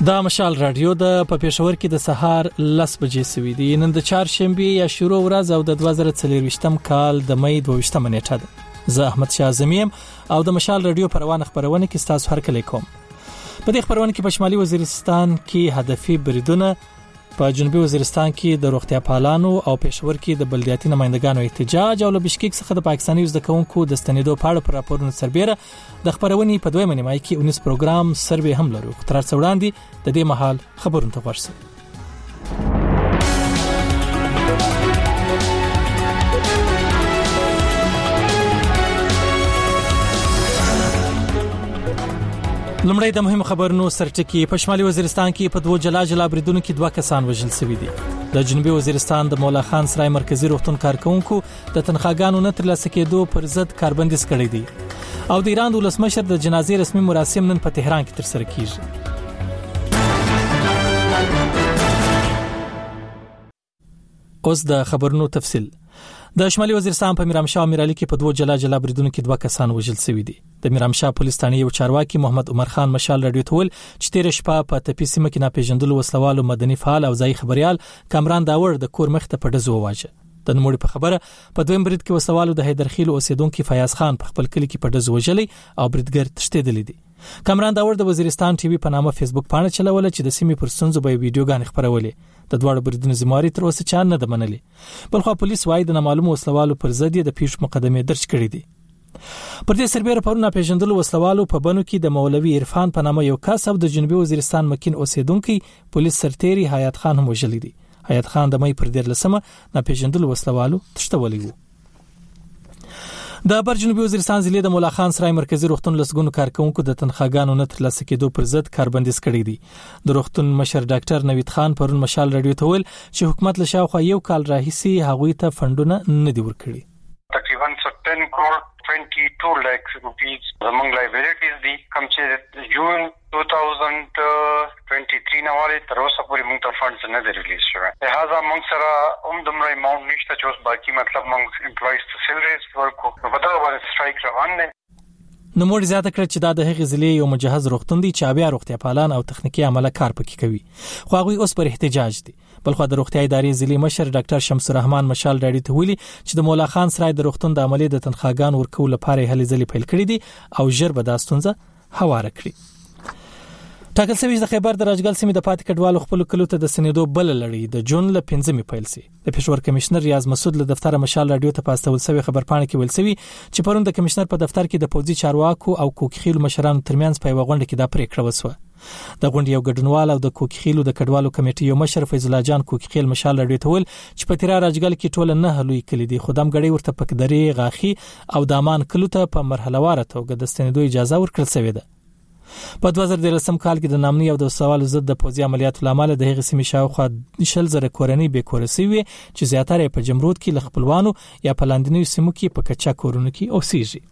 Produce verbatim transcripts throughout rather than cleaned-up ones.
دا مشال رادیو د په پېښور کې د سهار لس بجې سوي دي. نن د چهارشنبه یا شروع ورځ او د دوه زره څلرويشتم کال د مې دوه ویشتمه نیټه ده. زه احمد شاه زمیم او د مشال رادیو پروانه خبرونه کې تاسو هر کله کوم. په دې خبرونه کې په شمالي وزیرستان کې هدفي بریدونه، په جنوبي وزیرستان کې د روغتیا پالانو او پېښور کې د بلدیاتي نمائندګانو احتجاج او له بشکیک څخه د پاکستاني زده کوونکو د ستنېدو په اړه پر راپورونو سربېره د خبرونې په دویمه نیمه کې اونیس پروګرام سروې هم لرو. تر څو وړاندې د دې مهال خبرونه ته ورسو. لمړی د مهم خبرونو سرټکی. په شمالي وزیرستان کې په دوه جلا جلا بریدونو کې دوه کسان وژل شوي دي. د جنوبي وزیرستان د مولا خان سرای مرکزی روغتون کارکونکو د تنخواګانو نه ترلاسه کېدو پر ضد کاربندیز کړی دی او د ایران د ولسمشر د جنازې رسمي مراسم نن په تهران کې ترسره کیږي. اوس د خبرونو تفصیل. د شمالي وزیرستان په میرامشاه میرعلی کې په دوه جلا جلا بریدونو کې دوه کسان وژل شوي دي. د میرامشاه پولیس ثانیه یو چارواکي محمد عمر خان مشال رادیو ته ویل چې تیر شپه په تپی سیمه کې ناپېژندلو وسلوالو مدني فعال او ځای خبريال کامران داور د کور مخ ته په ډزو واجه. د نوموړي په خبره په دویم برید کې وسلوالو د حیدرخیل اوسیدونکو فیاض خان په خپل کلی کې په ډزو وژلي او بریدګر تښتېدلی دي. کامران داور د وزیرستان ټي وي په نامه فیسبوک پاڼه چلوله چې د سیمې پر سنځو به ویډیوګان خبرولې. د دواړو بریدونو ذمہواری تر اوسه چا نه ده منلې. بلخو پولیس وايي د نامعلومو وسلوالو پر ضد د پیښ مقدمه درج کړې دي. پر دې سربېره پرونه پیژندلو وسلوالو په بنو کې د مولوي عرفان په نامه یو کس او د جنوبي وزیرستان مکین اوسیدونکو پولیس سرتیری حیات خان هم وژلی دي. حیات خان د مې پر دیرلسمه ناپېژندلو وسلوالو تښتولی وو. د بر جنوبي وزیرستان ضلع د مولا خان سرای مرکزی روغتون لسګونو کارکونکو د تنخواګانو نه ترلاسه کېدو پر ضد کاربندیز کړی دي. د روغتون مشر ډاکټر نوید خان پرون مشال رادیو ته ویل چې حکومت له شاوخوا یو کال راهیسي هغوی ته فندونه نه دی ورکړي. تقریبا ten crore twenty-two lakh rupees among liabilities دي کوم چې جون two thousand twenty-three نه واري تر اوسه پورې موږ ته فندز نه دی ریلیز شوی. لہذا موږ سره هم دومره اماونټ نشته چې اوس باقي مطلب موږ امپلویز ته سیلریز ورکو. په دا باندې سټرایک روان دی. نو موږ زیاته کړ چې دا د هغې ضلع یو مجهز روغتون دی چې بیا روغتیا پالان او تخنیکی عمله کار پکې کوي. خو هغوی اوس پر احتجاج دي. بلخو د روغتیا ادارې ضلع مشر ډاکټر شمس الرحمن مشال رادیو ته ویلي چې د مولا خان سرای د روغتون د عملي د تنخواګانو ورکول لپاره هلې ځلې پیل کړې دي او ژر به دا ستونزه هواره کړي. ټاکل شوی د خیبر د راجګل سیمې د پاتې کډوالو خپل کلو ته د سنیدو بل لړۍ د جون ل پنځمې پیل سي. د پېښور کمشنر ریاض مسعود له دفتر مشال رادیو ته پاستول شوی خبرپاڼه کې ویل شوی چې پرون د کمشنر په دفتر کې د پوځي چارواکو او کوکخیل مشرانو ترمنځ په غونډه کې دا پریکړه وسوه. د غونډې یو ګډونوال او د کوکخیلو د کډوالو کمیټې یو مشر فیض الله جان کوکخیل مشال رادیو ته ویل چې په تیرا راجګل کې ټول نه هلوي کلی دي خدام غړي ورته پکدري غاخي او دامان کلو ته په مرحله واره توګه د ستنیدو اجازه ورکړل شوې ده. په دوه زره دولسم کال کې د نامني او د سوالو ضد د پوځي عملیاتو لامل د هغې سیمې شاوخوا شل زره کورنۍ بې کوره شوي چې زیاتره په جمرود کې له خپلوانو یا په لاندنیو سیمو کې په کچا کورونو کې اوسېږي.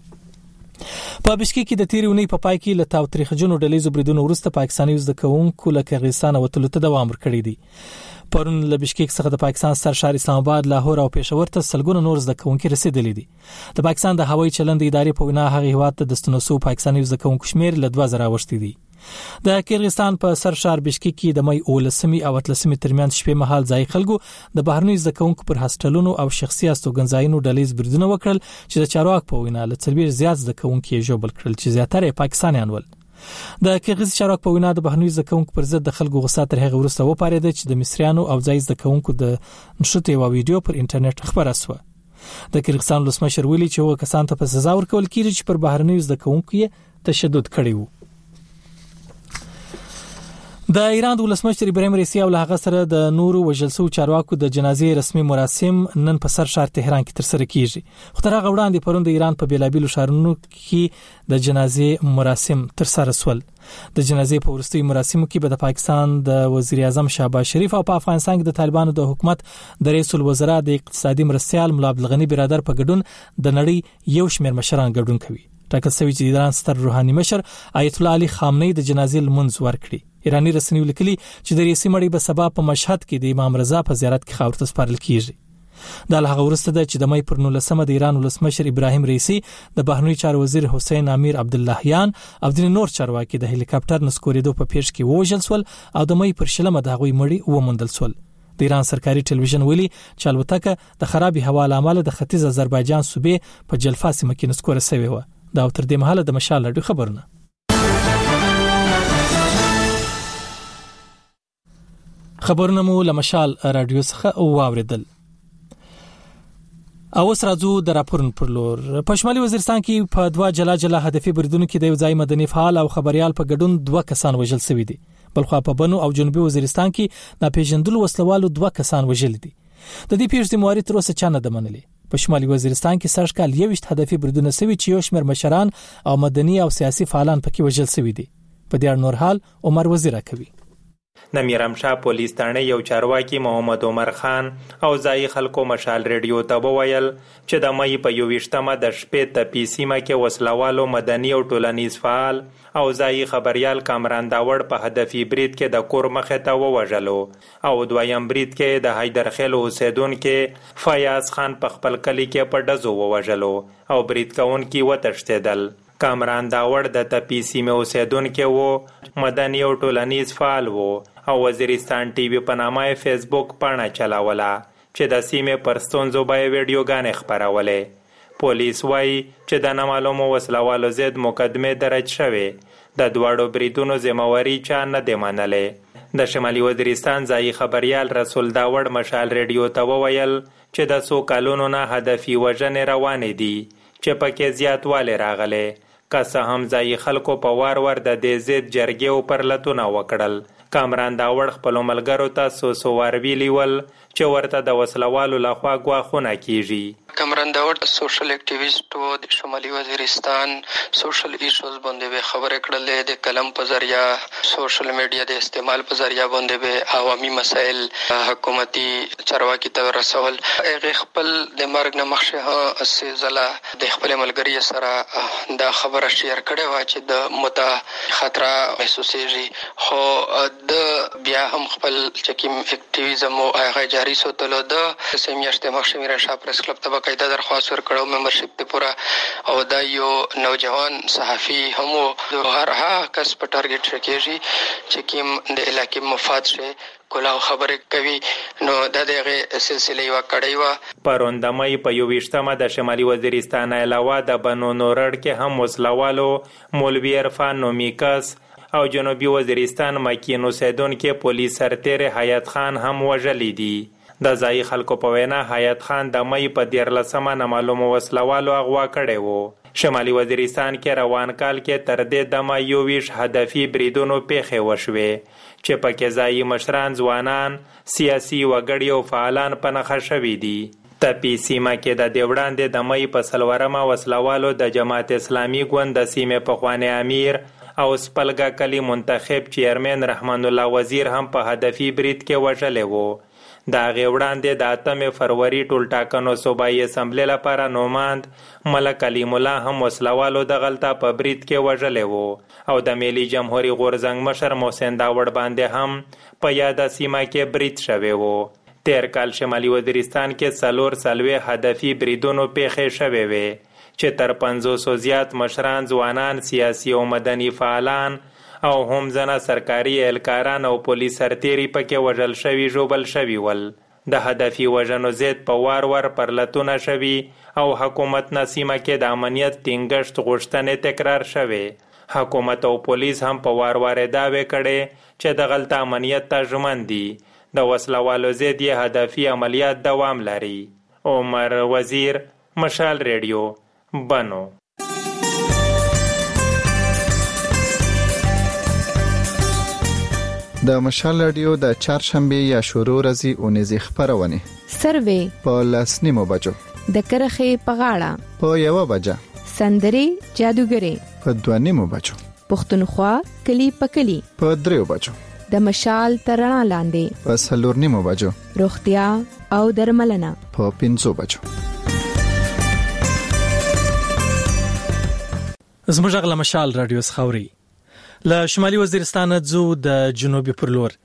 په بشکیک کې د تیرې اونۍ په پای کې له تاوتریخجنو ډلېزو بریدونو وروسته پاکستاني زده کوونکو له کغیستان وتلو ته دوام ورکړی دی. پرون له بشکیک څخه د پاکستان سرشار اسلام آباد، لاهور او پېښور ته سلګونه نور زده کوونکي رسیدلي دي. د پاکستان د هوایي چلند ادارې په وینا هغه هیواد ته د ستنوسو پاکستاني زده کوونکو شمیر له دوه زره اوښتي دي. د کیرغستان په سرشار بشکیک کې د مې اولسمې او اتلسمې ترمنځ شپې مهال ځای خلکو د بهرنیو زده کوونکو پر هاستلونو او شخصي استوګنځایونو ډلېز بریدونه وکړل چې د چارواکو په وینا له څلوېښت زیات زده کوونکي ژوبل کړل چې زیاتره پاکستانیان ول. د کیرغز چارواکو په وینا د بهرنیو زده کوونکو پر ضد د خلکو غوسه تر هغه وروسته وپارېده چې د مصریانو او ځای زده کوونکو د نشته یو ویډیو پر انټرنیټ خبره شوه. د کیرغستان ولسمشر ویلي چې هغه کسان ته په سزا ورکول کیږي چې پر بهرنیو زده کوونکو یې تشدد کړی وو. د ایران د ولسمشر ابراهیم رئیسی او هغه سره د نورو وژل شوو چارواکو د جنازې رسمي مراسم نن په سر شهر تهران کې ترسره کیږي. خو تر هغه وړاندې پرون د ایران په بیلابیلو ښارونو کې د جنازې مراسم ترسره شول. د جنازې په وروستي مراسمو کې به د پاکستان د وزیر اعظم شهباز شریف او په افغانستان کې د طالبانو د حکومت د رئیس الوزرا د اقتصادي مرستیال ملا عبدالغنی برادر په ګډون د نړۍ یو شمېر مشران ګډون کوي. ټاکل شوی چې د ایران ستر روحاني مشر آیت الله علي خامنه‌ای د جنازې لمونځ ورکړي. ایرانی رسنیو لیکلي چې د رئیس مړی به سبا په مشهد کې د امام رضا په زیارت کې خاور ته سپارل کیږي. دا له هغه وروسته ده چې د مې پر نولسمه د ایران ولسمشر ابراهیم رئیسی د بهرنی چارو وزیر حسین امیر عبداللهیان او د نور چارواکي د هلیکاپټر نسکورېدو په پیښ کې وژل شول او د مې پر شلمه د هغوی مړي وموندل شول. د ایران سرکاري ټلویزیون ویلي چې الوتکه د خرابې هوا له امله د ختیځ آذربایجان صوبې په جلفا سیمه کې نسکوره شوې و. دا تر دې مهاله د مشال راډیو خبرونه. خبرونه مو له مشال راډیو څخه واوریدل. اوس راځو د راپورن پر لور. په شمالي وزیرستان کې په دوا جلا جلا هدفي بریدونو کې د یو ځای مدني فعال او خبريال په ګډون دوه کسان وژل شوي دي. بلخوا په بنو او جنوبي وزیرستان کې ناپېژندل وسلوالو دوه کسان وژل دي. د دې پیښې ذمہواري تر اوسه چا نه ده منلې. په شمالي وزیرستان کې سږ کال یوویشت هدفي بریدونه شوي چې یو شمېر مشران او مدني او سیاسي فعالان پکې وژل شوي دي. په دې اړه نور حال عمر وزیر کوي. د میرامشاه پولیس تانه یو چارواکي محمد عمر خان او ځای خلکو مشال ریډیو ته وویل چې د مې په یوویشتمه د شپې ته پی سیمه کې وسلوالو مدني او ټولنیز فعال او ځای خبريال کامران داوړ په هدفي برید کې د کور مخې ته ووژلو او دویم برید کې د حیدرخیل اوسیدونکو فیاض خان په خپل کلی کې په ډزو ووژلو او برید کوونکي وتښتېدل. کامران داوړ د تپی سیمه اوسیدونکو وو، مدني او ټولنیز فعال وو او وزیرستان ټي وي په نامه فیسبوک پاڼه چلاوله چې د سیمې پر ستونزو به ویډیوګانې خپرولې. پولیس وایي چې د نامعلومو وسلوالو ضد مقدمې درج شوې. د دواړو بریدونو ذمہواري چا نه دی منلې. د شمالي وزیرستان ځایي خبريال رسول داوړ مشال ریډیو ته وویل چې د څو کلونو نه هدفي وژنې روانې دي چې پکې زیاتوالی راغلی. که څه هم ځایي خلکو په وار وار د دې ضد جرګې او پرلتونه وکړل. کامران داوړ خپلو ملګرو ته څو څو وار ویلي ول چې ورته د وسلوالو لخوا ګواښونه کیږي. کامران داوړ سوشل اکټیویسټ و د شمالي وزیرستان سوشل ایشوز باندې به خبرې کړلې، د کلم په ذریعہ سوشل میډیا د استعمال په ذریعہ باندې به عوامي مسائل حکومتي چارواکي ته رسول. هغه خپل د مرګ نه مخکې سه ځله د خپل ملګری سره دا خبره شیر کړې و چې د متا خطر محسوسېږي، خو د بیا هم خپل چکیم اکټیویزم او هغه جاری ساتلو. د سیمیاشتې مخکې میرامشاه پریس کلب ته باقاعده درخواست ورکړو ممبرشپ ته پورا او دا یو نوجوان صحافي هم هر هغه کس په ټارګټ شکیږي چې کوم د علاقې مفاد شي کولاو خبرې کوي. نو د دغه سلسله یو کړی و. پروندمای په یوویشتمه د شمالي وزیرستان علاوه د بنو نورړ کې هم وسلوالو مولوی عرفان نومیکس او جنوبي وزیرستان مکین اوسیدونکو پولیس سرتیر حیات خان هم وژلی دي. د ځای خلکو په وینا حیات خان د مې په دیارلسمه نامعلومو وسلوالو اغوا کړی وو. شمالي وزیرستان کې روان کال کې تر دې دمه یوویشت هدفي بریدونو پیښې وشوې چې پکې ځایي مشران، ځوانان، سیاسي وګړي او فعالان په نښه شوي دي. تپی سیمه کې د دې وړاندې د مې په څلورمه وسلوالو د جماعت اسلامي ګوند د سیمې پخوانی امیر او سپلګا کلی منتخب چیرمن رحمان الله وزیر هم په هدفي برید کې وژلی وو. د هغې وړاندې د اتمې فروری ټول ټاکنو صوبایي اسمبلۍ لپاره نوماند ملک کلیم الله هم وسلوالو د غلطه په برید کې وژلی وو او د ملي جمهوري غورځنګ مشر محسن داوړ باندې هم په یاده سیمه کې برید شوی وو. تیر کال شمالي وزیرستان کې څلور څلوېښت هدفي بریدونو پیښې شوې وې چې تر پنځوسو زیات مشران، ځوانان، سیاسي او مدني فعالان او هم ځنه سرکاري اهلکاران او پولیس سرتیري پکې وژل شوي ژوبل شوي ول. د هدفي وژنو ضد په وار وار پرلتونه شوي او حکومت نه سیمه کې د امنیت ټینګښت غوښتنې تکرار شوې. حکومت او پولیس هم په وار وار دعوې کړې چې د غلطه امنیت ته ژمن دي. د وسلوالو ضد یې هدفي عملیات دوام لري. عمر وزیر، مشال ریډیو، بنو. د مشال رادیو د چهارشنبه یا شروع ورځې اونیزې خبرونه سروې په لسنیمو بجو، د کرخې په غاړه په یو بجه، سندري جادوګري په دوانیمو بجو، پښتونخوا کلی په کلی په دریو بجو، د مشال ترڼا لاندې په څلورنیمو بجو، روغتیا او درملنه په پنځو بجو. زموږ غلا مشال رادیو سخوري له شمالي وزیرستان ځو د جنوبي پر لور.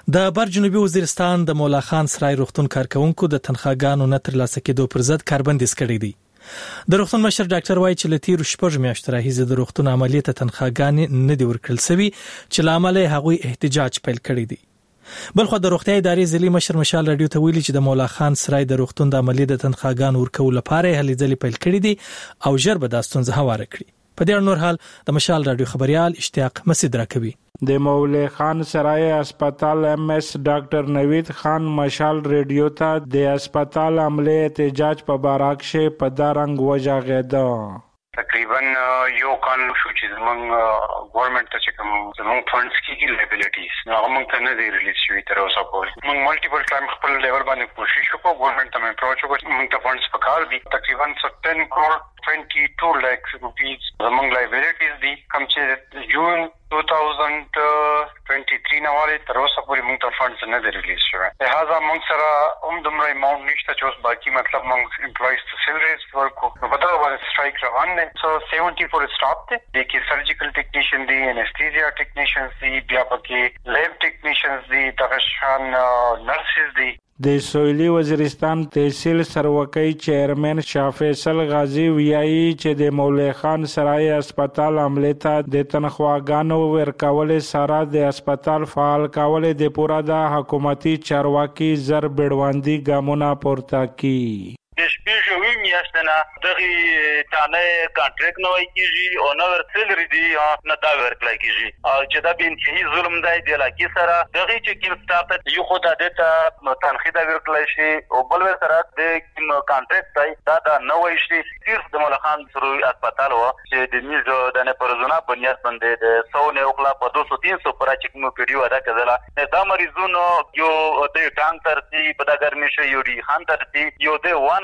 د بر جنوبي وزیرستان د مولا خان سرای روغتون کارکونکو د تنخواګانو نه ترلاسه کېدو پر ضد کاربندیز کړی دی. د روغتون مشر ډاکټر وایي چې لتیر شپږ میاشتې راهیسې د روغتون عملیات ته تنخواګانې نه دی ورکړل شوی چې لامل هغوی احتجاج پیل کړی دی. بلخو د روغتیا ادارې ځلې مشر مشال رادیو ته ویلي چې د مولا خان سرای د روغتون د عملیات د تنخواګانو ورکول لپاره هلې ځلې پیل کړی دي او ژر به دا ستونزه هواره کړي. په دې نور حال د مشال رادیو خبريال اشتیاق مسعود راکوي. د مولا خان سرای هسپتال ایم ایس ډاکټر نوید خان مشال رادیو ته د هسپتال عملیات احتجاج په باراکشه په دارنګ وجاغېده. تقریبا یو کال شو چې زمونږ ګورنمنت ته چې کوم زمونږ فنډز کېږي لایبیلیټیز نو هغه موږ ته نه دی ریلیز شوي تر اوسه پورې. موږ مالټیپل ټایم خپل لیول باندې کوشش وکړو، ګورنمنت ته مې اپروچ وکړو، موږ ته فنډز پکار دي. تقریبا ټن کروڑ twenty-two lakhs rupees زمونږ لایبیلیټیز دي کوم چې جون two thousand twenty-three نه واري تر اوسه پورې موږ ته فنډز نه دی ریلیز شوي. لہذا موږ سره هم دومره اماونټ نشته چې اوس باقي مطلب موږ امپلایز ته سیلریز ورکو. نو په دغه باندې سټرایک روان دی. سو seventy-four سټاپ دی. د کې سرجیکل ټیکنیشن دی، انستیزیا ټیکنیشنز دی، بیا پکې لیب ټیکنیشنز دی، دغه شان نرسز دی. د سویلي وزیرستان تحصیل سروکی چیرمن شاه فیصل غازی ویایي چې د مولا خان سرای هسپتال عملیات د تنخواګانو ورکول سره د هسپتال فعال کول د پورا د حکومتي چارواکي زر بیړواندي ګامونه پورته کی. د شپږ وی میاشتنه دغه تانه کانټریکټ نه وای کیږي او نو ورسلري دی نه دا ورکلای کیږي او چې دا به انتهایی ظلم دی د لاکی سره دغه چې کوم سٹاف یو خو د ته تنخیدا ورکلای شي او بل ور سره د کانټریکټ دی دا دا نه وای شي. صرف د مولا خان سروي هسپتال و چې د میزو د نه پرزونه بنیاد باندې د سو نه اوخلا په two hundred three hundred پر چې کوم پیډیو ادا کړل دا مریضونو یو د ټانک ترتي په دا ګرمي شي یو دی خان ترتي یو د وانه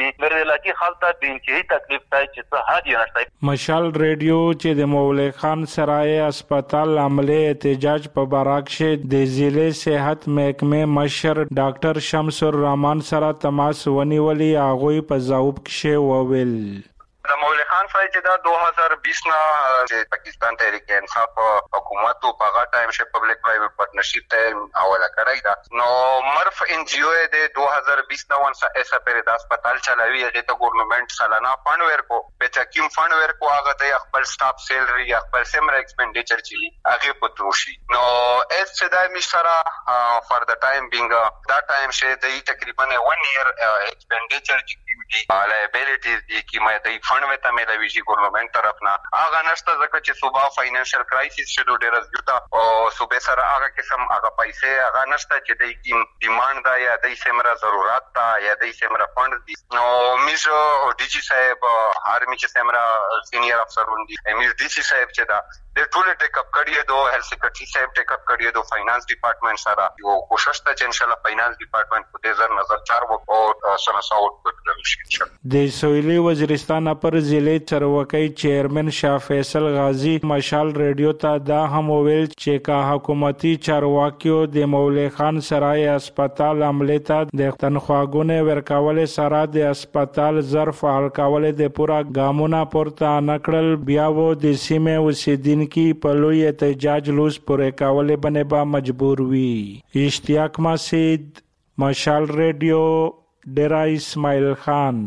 مشال رادیو چې د مولا خان سرای هسپتال عملیات احتجاج په باراکشه د ضلع صحت محکمه مشر ډاکټر شمس الرحمن سره تماس ونیولي هغه په ځواب کې وویل. د مولا خان سرای چې دا two thousand twenty نه چې پاکستان تحریک انصاف حکومت په هغه ټایم کې پبلک پرایویټ پارټنرشپ ته حواله کړی دا نو مرف ان جی او د two thousand twenty نه ونسه ایسا پر د هسپتال چلاوي هغه ته ګورنمنت سالانه فند ورکو په چکیم فند ورکو هغه ته خپل سټاف سیلری خپل سیمر ایکسپنډیچر چي هغه پتروشي نو اس چې دا مشره فار د ټایم بینګ دا ټایم شه د تقریبا one year ایکسپنډیچر چې کیږي لایبیلیټیز دي کی مې د فند وته مې د ویجی ګورنمنت طرفنا هغه نشته ځکه چې صوبا فاینانشل کرایسس شډو ډیر زیاته او صوبې سره هغه قسم هغه پیسې هغه نشته چې د کیم ډیماند دا یا د سیمره ضرورت تا یا د سیمره فند دي نو میزو ډي جی صاحب آرمي چې سیمره سینیئر افسر وندي میز ډي جی صاحب چې دا د ټول ټیک اپ کړی دو هیلث سیکریټری صاحب ټیک اپ کړی دو فاینانس ډپارټمنټ سره یو کوشش ته چې ان شاء الله فاینانس ډپارټمنټ په دې ځر نظر چار وو او سنساوټ وکړي. د سویلي وزیرستان پر ضلع چروکی چیرمن شاه فیصل غازی مشال رادیو ته دا هم ویل چې کا حکومتي چارواکیو د مولا خان سرای هسپتال عملیات د تنخواګونه ورکول سره د هسپتال ظرف فعال کول د پورا ګامونه پورته نکړل بیا و د سیمه اوسیدونکو په لوی احتجاج لوس پورې کول باندې با مجبور وي. اشتیاق مسعود مشال رادیو ډیرا اسماعیل خان.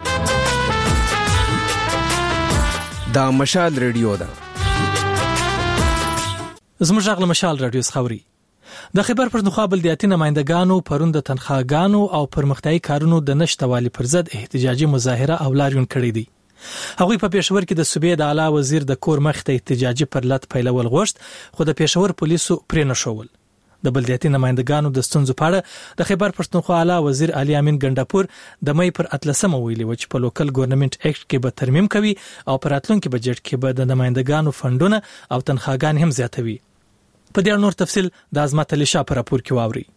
دا مشال رادیو ده. زموږ غل مشال رادیو خبري د خبر پښتونخوا بلدیاتي نمائندګانو پرون د تنخواګانو او پرمختیايي کارونو د نشټوالي پر ضد احتجاجي مظاهره او لاریون کړې دي. هغوی په پېښور کې د صوبې د اعلی وزیر د کور مخ ته احتجاجي پرلط پیلول غوښت خو د پېښور پولیسو پرې نه شول. د بلدیاتي نمائندګانو د ستونزو په اړه د خبر پښتونخوا اعلی وزیر علي امین ګنداپور د مې پر اتلسمه ویلي و چې په لوکل ګورنمنت اکټ کې به ترمیم کوي او پر راتلونکي بجټ کې به د نمائندګانو فندونه او تنخواګان هم زیاتوي. په دې نور تفصیل د عظمت علي شاه پر راپور کې واوري.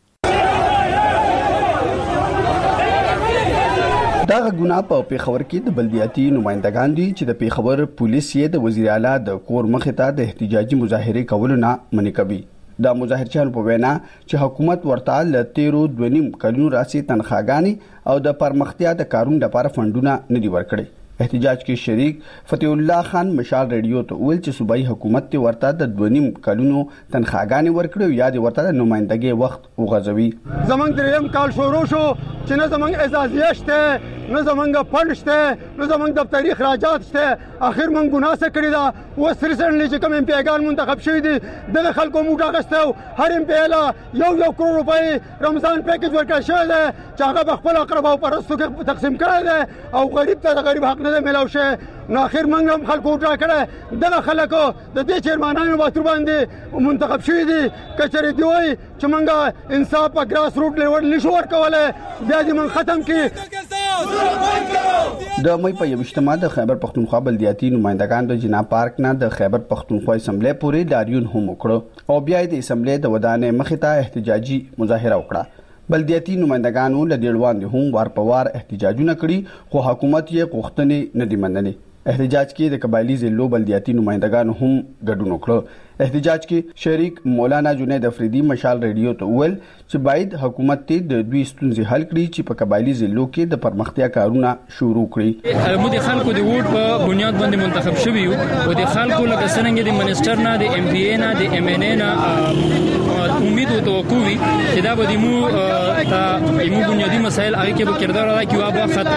دا غونه په پیښور کې د بلدیاتي نمائندګان دي چې د پیښور پولیس یې د وزیر اعلی د کور مخ ته د احتجاجي مظاهره کولو نه منع کوي. دا مظاهرچیانو په وینا چې حکومت ورته ل تیرو دونیم کلونو راسي تنخواګانی او د پرمختیا د کارونو لپاره فندونه نه دی ورکړي. احتجاج کې شریک فتح الله خان مشال ریډیو ته ویل چې صوبایي حکومت ته ورته د دوه نیم کلونو تنخواګانې ورکړې یا د ورته د نمائندګۍ وخت وغځوي. زمونږ دریم کال شروع شو چې نه زمونږ اعزازیه شته نه زمونږ فنډ شته نه زمونږ دفتري اخراجات شته. اخر مونږ ګناه څه کړې ده. اوس ریسنټلی چې کوم امپیګان منتخب شوي دي دغه خلکو موږ اخیستی هر امپی له یو یو کروڑ روپۍ رمضان پیکج ورکړی شوی دی چې هغه به خپل اقرباو پرستو کې تقسیم کړی دی او غریب ته د غریب حق نه دی میلاو شوی. نو اخر موږ هم خلکو وټا کړی دغه خلکو د دې چیرمانانو باتور باندې منتخب شوي دي. که چېرې دوی وایي چې موږ انصاف په ګراس روټ لیول نشو ورکولی بیا دې موږ ختم کړي. د مې په یوشتمه د خیبر پختونخوا بلدیاتي نمائندگان د جنا پارک نه د خیبر پختونخوا اسمبلی پورې لاریون هم وکړو او بیا د اسمبلی د ودانې مخې ته احتجاجي مظاهره وکړه. بلدیاتي نمائندگانو له ډېر وړاندې هم وار په وار احتجاجونه کړي خو حکومت یې غوښتنې نه دي منلې. احتجاج کې د قبایلی ضلعو بلدیاتي نمائندگانو هم ګډون وکړ. احتجاج کې شریک مولانا جنید افریدی مشال ریډیو ته ویل چې باید حکومت ته د دوی ستونزې حل کړي چې په قبایلی ضلعو کې د پرمختیا کارونه شروع کړي. موږ د خلکو د ووټ په بنیاد باندې منتخب شوي یو او د خلکو لکه څنګه د منسټر نه د ایم پی ای نه د ایم ان ای نه امید او توقع وي چې دا به مو د ایمو بنیادی مسایل هغه کې به کردار ادا کوي او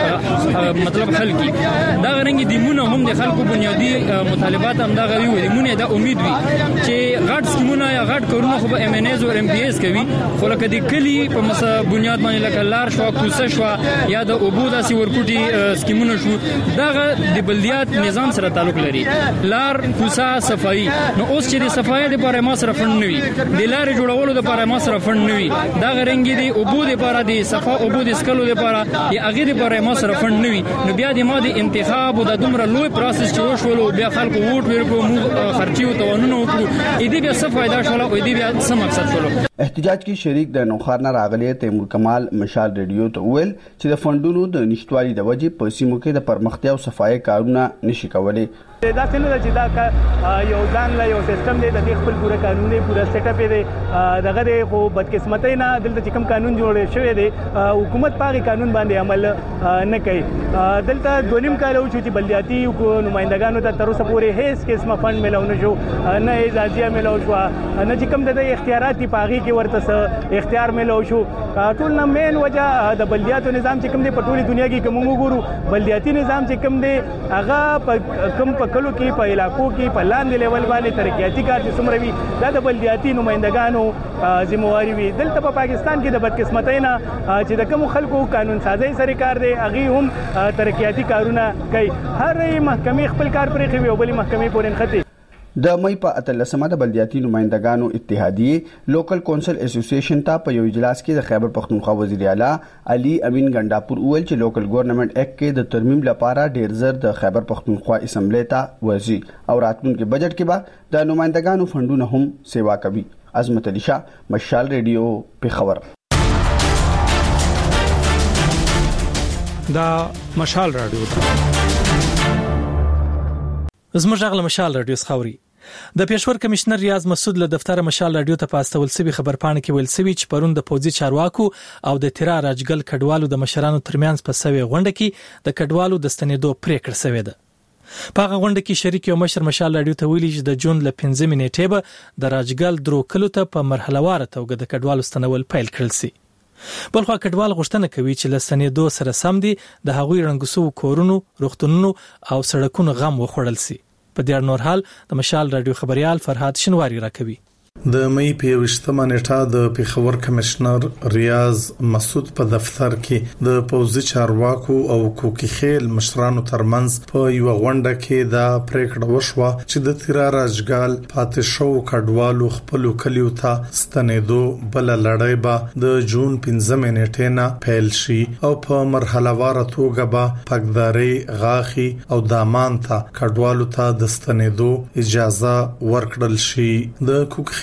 به مطلب حل کی. دا غرنګ د مونږ هم د خلکو بنیادی مطالبات هم دا غوي وي مونږ دا امید وي چې غټ سکمونه یا غټ کورونه خو به ایم ان ایز او ایم پی ایز کوي خو لکه د کلی په مس بنیاد باندې لکه لار شو کوسه شو یا د اوبو داسې ورکوټي سکیمونه شو دغه د بلدیات نظام سره تعلق لري. لار کوسه صفائی نو اوس چې د صفائی لپاره ما سره فند نوي د لارې جوړولو لپاره ما سره فند نوي دا غرنګي دی اوبو لپاره د صفا اوبو د سکلو لپاره یا هغه لپاره ما سره فند نوي نو بیا د ما د انتخاب او د دومره لوی پروسس چې وشولو بیا خلکو ووټ ورکړو موږ خرچي او توانونه وکړو اې دې بیا څه فائدہ شول او دې بیا څه مقصد شول. احتجاج کې شریک د نوخار نه راغلي تیمور کمال مشال ریډیو ته ویل چې د فندونو د نشټوالي د وجې په سیمو کې د پرمختیا او صفای کارونه نشي کولای. دا څنګه چې دا یو ځان لا یو سیستم دی د خپل پوره قانون دی پوره سیټ اپ دی دغه دی خو بدقسمتۍ نه دلته چې کوم قانون جوړ شوی دی حکومت پاغي قانون باندې عمل نه کوي. دلته دونیم کال او چې بلدیاتي نمائندگانو ته تر اوسه پورې هیڅ قسمه فند ملو نه شو نه اجازه ملو شو نه چې کوم د اختیاراتي پاغي کې ورته اختیار ملو شو. ټول نه مین وجہ د بلدیاتو نظام چې کوم دی په ټولي دنیا کې کوم وګورو بلدیاتي نظام چې کوم دی هغه کوم په کلو کې په علاقو کې په لاندې لیول باندې ترقیاتي کار چې څومره وي دا د بلدیاتي نمائندگانو ذمہواری وي. دلته په پاکستان کې د بدقسمتۍ نه چې د کوم خلکو قانون سازي سره کار دی هغه هم ترقیاتي کارونه کوي. هر محکمې خپل کار پرې کوي او بلې محکمې پورې نخته. د مې په اتلسمه د بلدیاتي نمائندگانو اتحادیه لوکل کونسل اسوسییشن ته په یو اجلاس کې د خیبر پختونخوا وزیر اعلی علي امین ګنداپور ویل چې لوکل ګورنمنت ایکټ کې د ترمیم لپاره ډیر زر د خیبر پختونخوا اسمبلی ته وځي او راتلونکي بجټ کې به د نمائندگانو فندونه هم سیوا کوي. عظمت علي شاه مشال ریډیو پیښور. دا مشال رادیو زموږ غل مشال رادیو خوري. د پېښور کمشنر ریاض مسعود له دفتر مشال رادیو ته پاستول سوي خبرپاڼه کې ویل سوي چې پرون د پوزي چارواکو او د تیرا راجګل کډوالو د مشرانو ترمنځ په سوي غونډه کې د کډوالو د ستنېدو پریکړه شوې ده. په هغه غونډه کې شریک یو مشر مشال رادیو ته ویلي چې د جون ل پنځمې نیټې به د راجګل درو کلو ته په مرحله واره توګه د کډوالو ستنول پیل کړل شي. بلخو کډوال غوښتنه کوي چې له ستنېدو سره سم دي د هغوی رنګسو کورونو روغتونونو او سړکونو غم وخوړل شي. په دې نور حال د مشال رادیو خبريال فرهاد شنواری راکوي. د مې په یوشتمه نیټه د پیښور کمشنر ریاض مسعود په دفتر کې د پوزي چارواکو او کوکي خیل مشرانو ترمنځ په یو غونډه کې دا پریکړه وشوه چې د تیرا راجګال پاتې شو کډوالو خپل کلیو ته ستنېدو بل لړۍ به د جون پنځمې نیټې نه پیل شي او په مرحله وار توګه به پاکداري غاخي او دامان ته کډوالو ته د ستنېدو اجازه ورکړل شي. د کوکي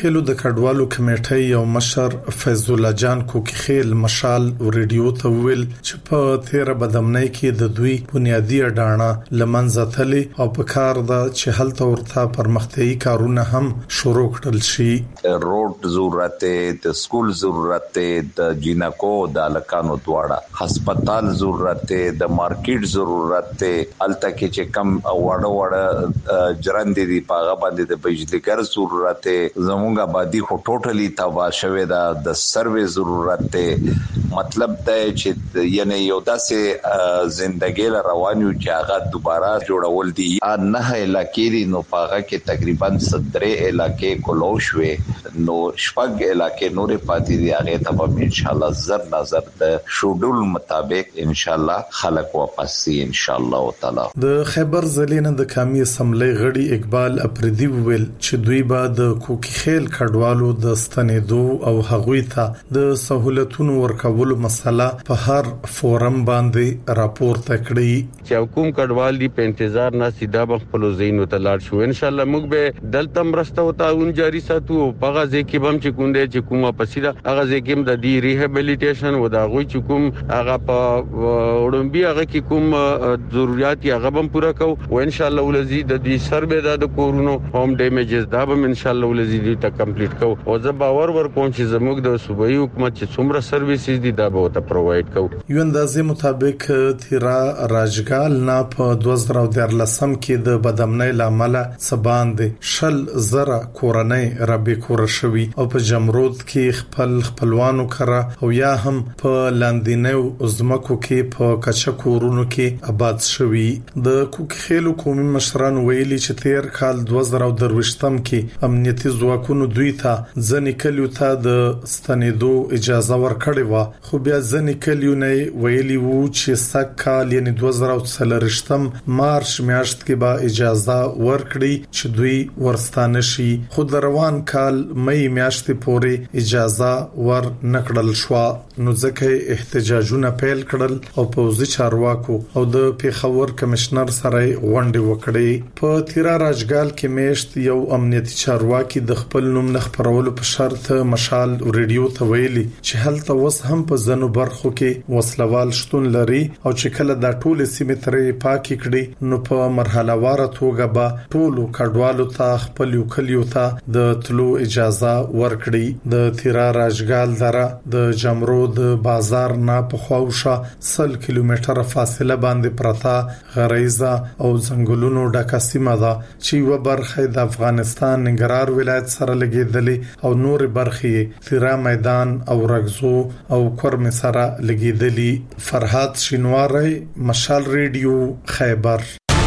خېلو د کډوالو کمیټې یو مشر فیض الله جان کوکخیل مشال ریډیو ته ویل چې په تیر بدمنۍ کې د دوی بنیادی اډانه لمنځه تللی او په کار د چې هلته ورته پرمختیايي کارونه هم شروع کړل شي. روډ ضرورت د سکول ضرورت د جینکو د لکانو دواړه هسپتال ضرورت د مارکیټ ضرورت الته کې چې کم وړه وړه جرندې دی پاغه باندې د بجلیګر ضرورت زموږه آبادی خو ټوټلی تباہ شوه دا د سروې ضرورت ته مطلب دا چې یعنی یو داسې ژوندۍ روانیو چې هغه دوباره جوړول دي نه علاقې دي نو پاغه کې تقریبا صدرې علاقې کولوشوي نو شپږ علاقې نورې پاتې دي هغه ته به ان شاء الله زر نظر د شوډول مطابق ان شاء الله خلک واپس سي ان شاء الله تعالی. د خیبر ضلع د قومي اسمبلی غړي اقبال اپریدي ویل چې دوی بعد کوکخیل کډوالو د ستنېدو او هغوی ته د سہولتونو ورکولو مسله په هر فورم باندې راپورته کړی چې حکومت کډوال دی په انتظار نه سیده خپل زینو ته لاړ شو. ان شاء الله موږ به دلته مرسته او تعاون جاری ساتو په غزه کې بم چې کوندې چې کومه پسیده هغه ځکه د دی ریهابیلیټیشن و دا غوي چې کوم هغه په وړومبي هغه کې کوم ضرورت یې هغه هم پوره کو او ان شاء الله ولزي د دې سربې د کورونو هوم ډیمیجز دا به ان شاء الله ولزي دې ته کمپلیټ کو او زه باور ورکوم چې زموږ د صوبایي حکومت چې څومره سرویسز دي دا به ته پرووایډ کو. یو اندازې مطابق تیرا راجګال نه په دوه زره دیارلسم کې د بدمنۍ لامل سباند شل زره کورنۍ را بیکور شوي او په جمرود کې خپل خپلوانو کرا او یا هم په لاندینو زمکو کې په کچا کورونو کې آباد شوي. د کوکخیل قومي مشران ویلي چې تیر کال دوه زره درويشتم کې امنیتي ځواکونو دوی ته ځنې کلیو ته د ستنېدو اجازه ورکړې و خو بیا ځنې کلیو نه ویلي وو چې سږ کال یعنی دوه زره څلوېښتم مارچ میاشت کې به اجازه ورکړي چې دوی ورستانه شي خو د روان کال مې میاشتې پورې اجازه ور نکړل شو نو ځکه احتجاجونه پیل کړل او پوځي چارواکو او د پیښور کمشنر سره غونډه وکړې. په تیرا راجګال کې میشت یو امنیتي چارواکي د خپل نوم نه خبرولو په شرط مشال ریډیو ته ویلي چې هلته وس هم په ځنو برخو کې وسلوال شتون لري او چې کله دا ټول سیمې ترې پاکي کړي نو په مرحله واره توګه به ټول کډوالو ته خپل یو کلیو ته د تلو اجازه ورکړي. د تیرا راجګال دره د جمرود بازار نه په خواوشه سل کیلومتره فاصله باندې پرتا غریزه او ځنګلونو ډکه سیمه ده چې یو برخه د افغانستان ننګرهار ولایت سره لګیدلې او نور برخې تیرا میدان او رغزو او کورم سره لګیدلې. فرحات شینواری مشال ریډیو خیبر.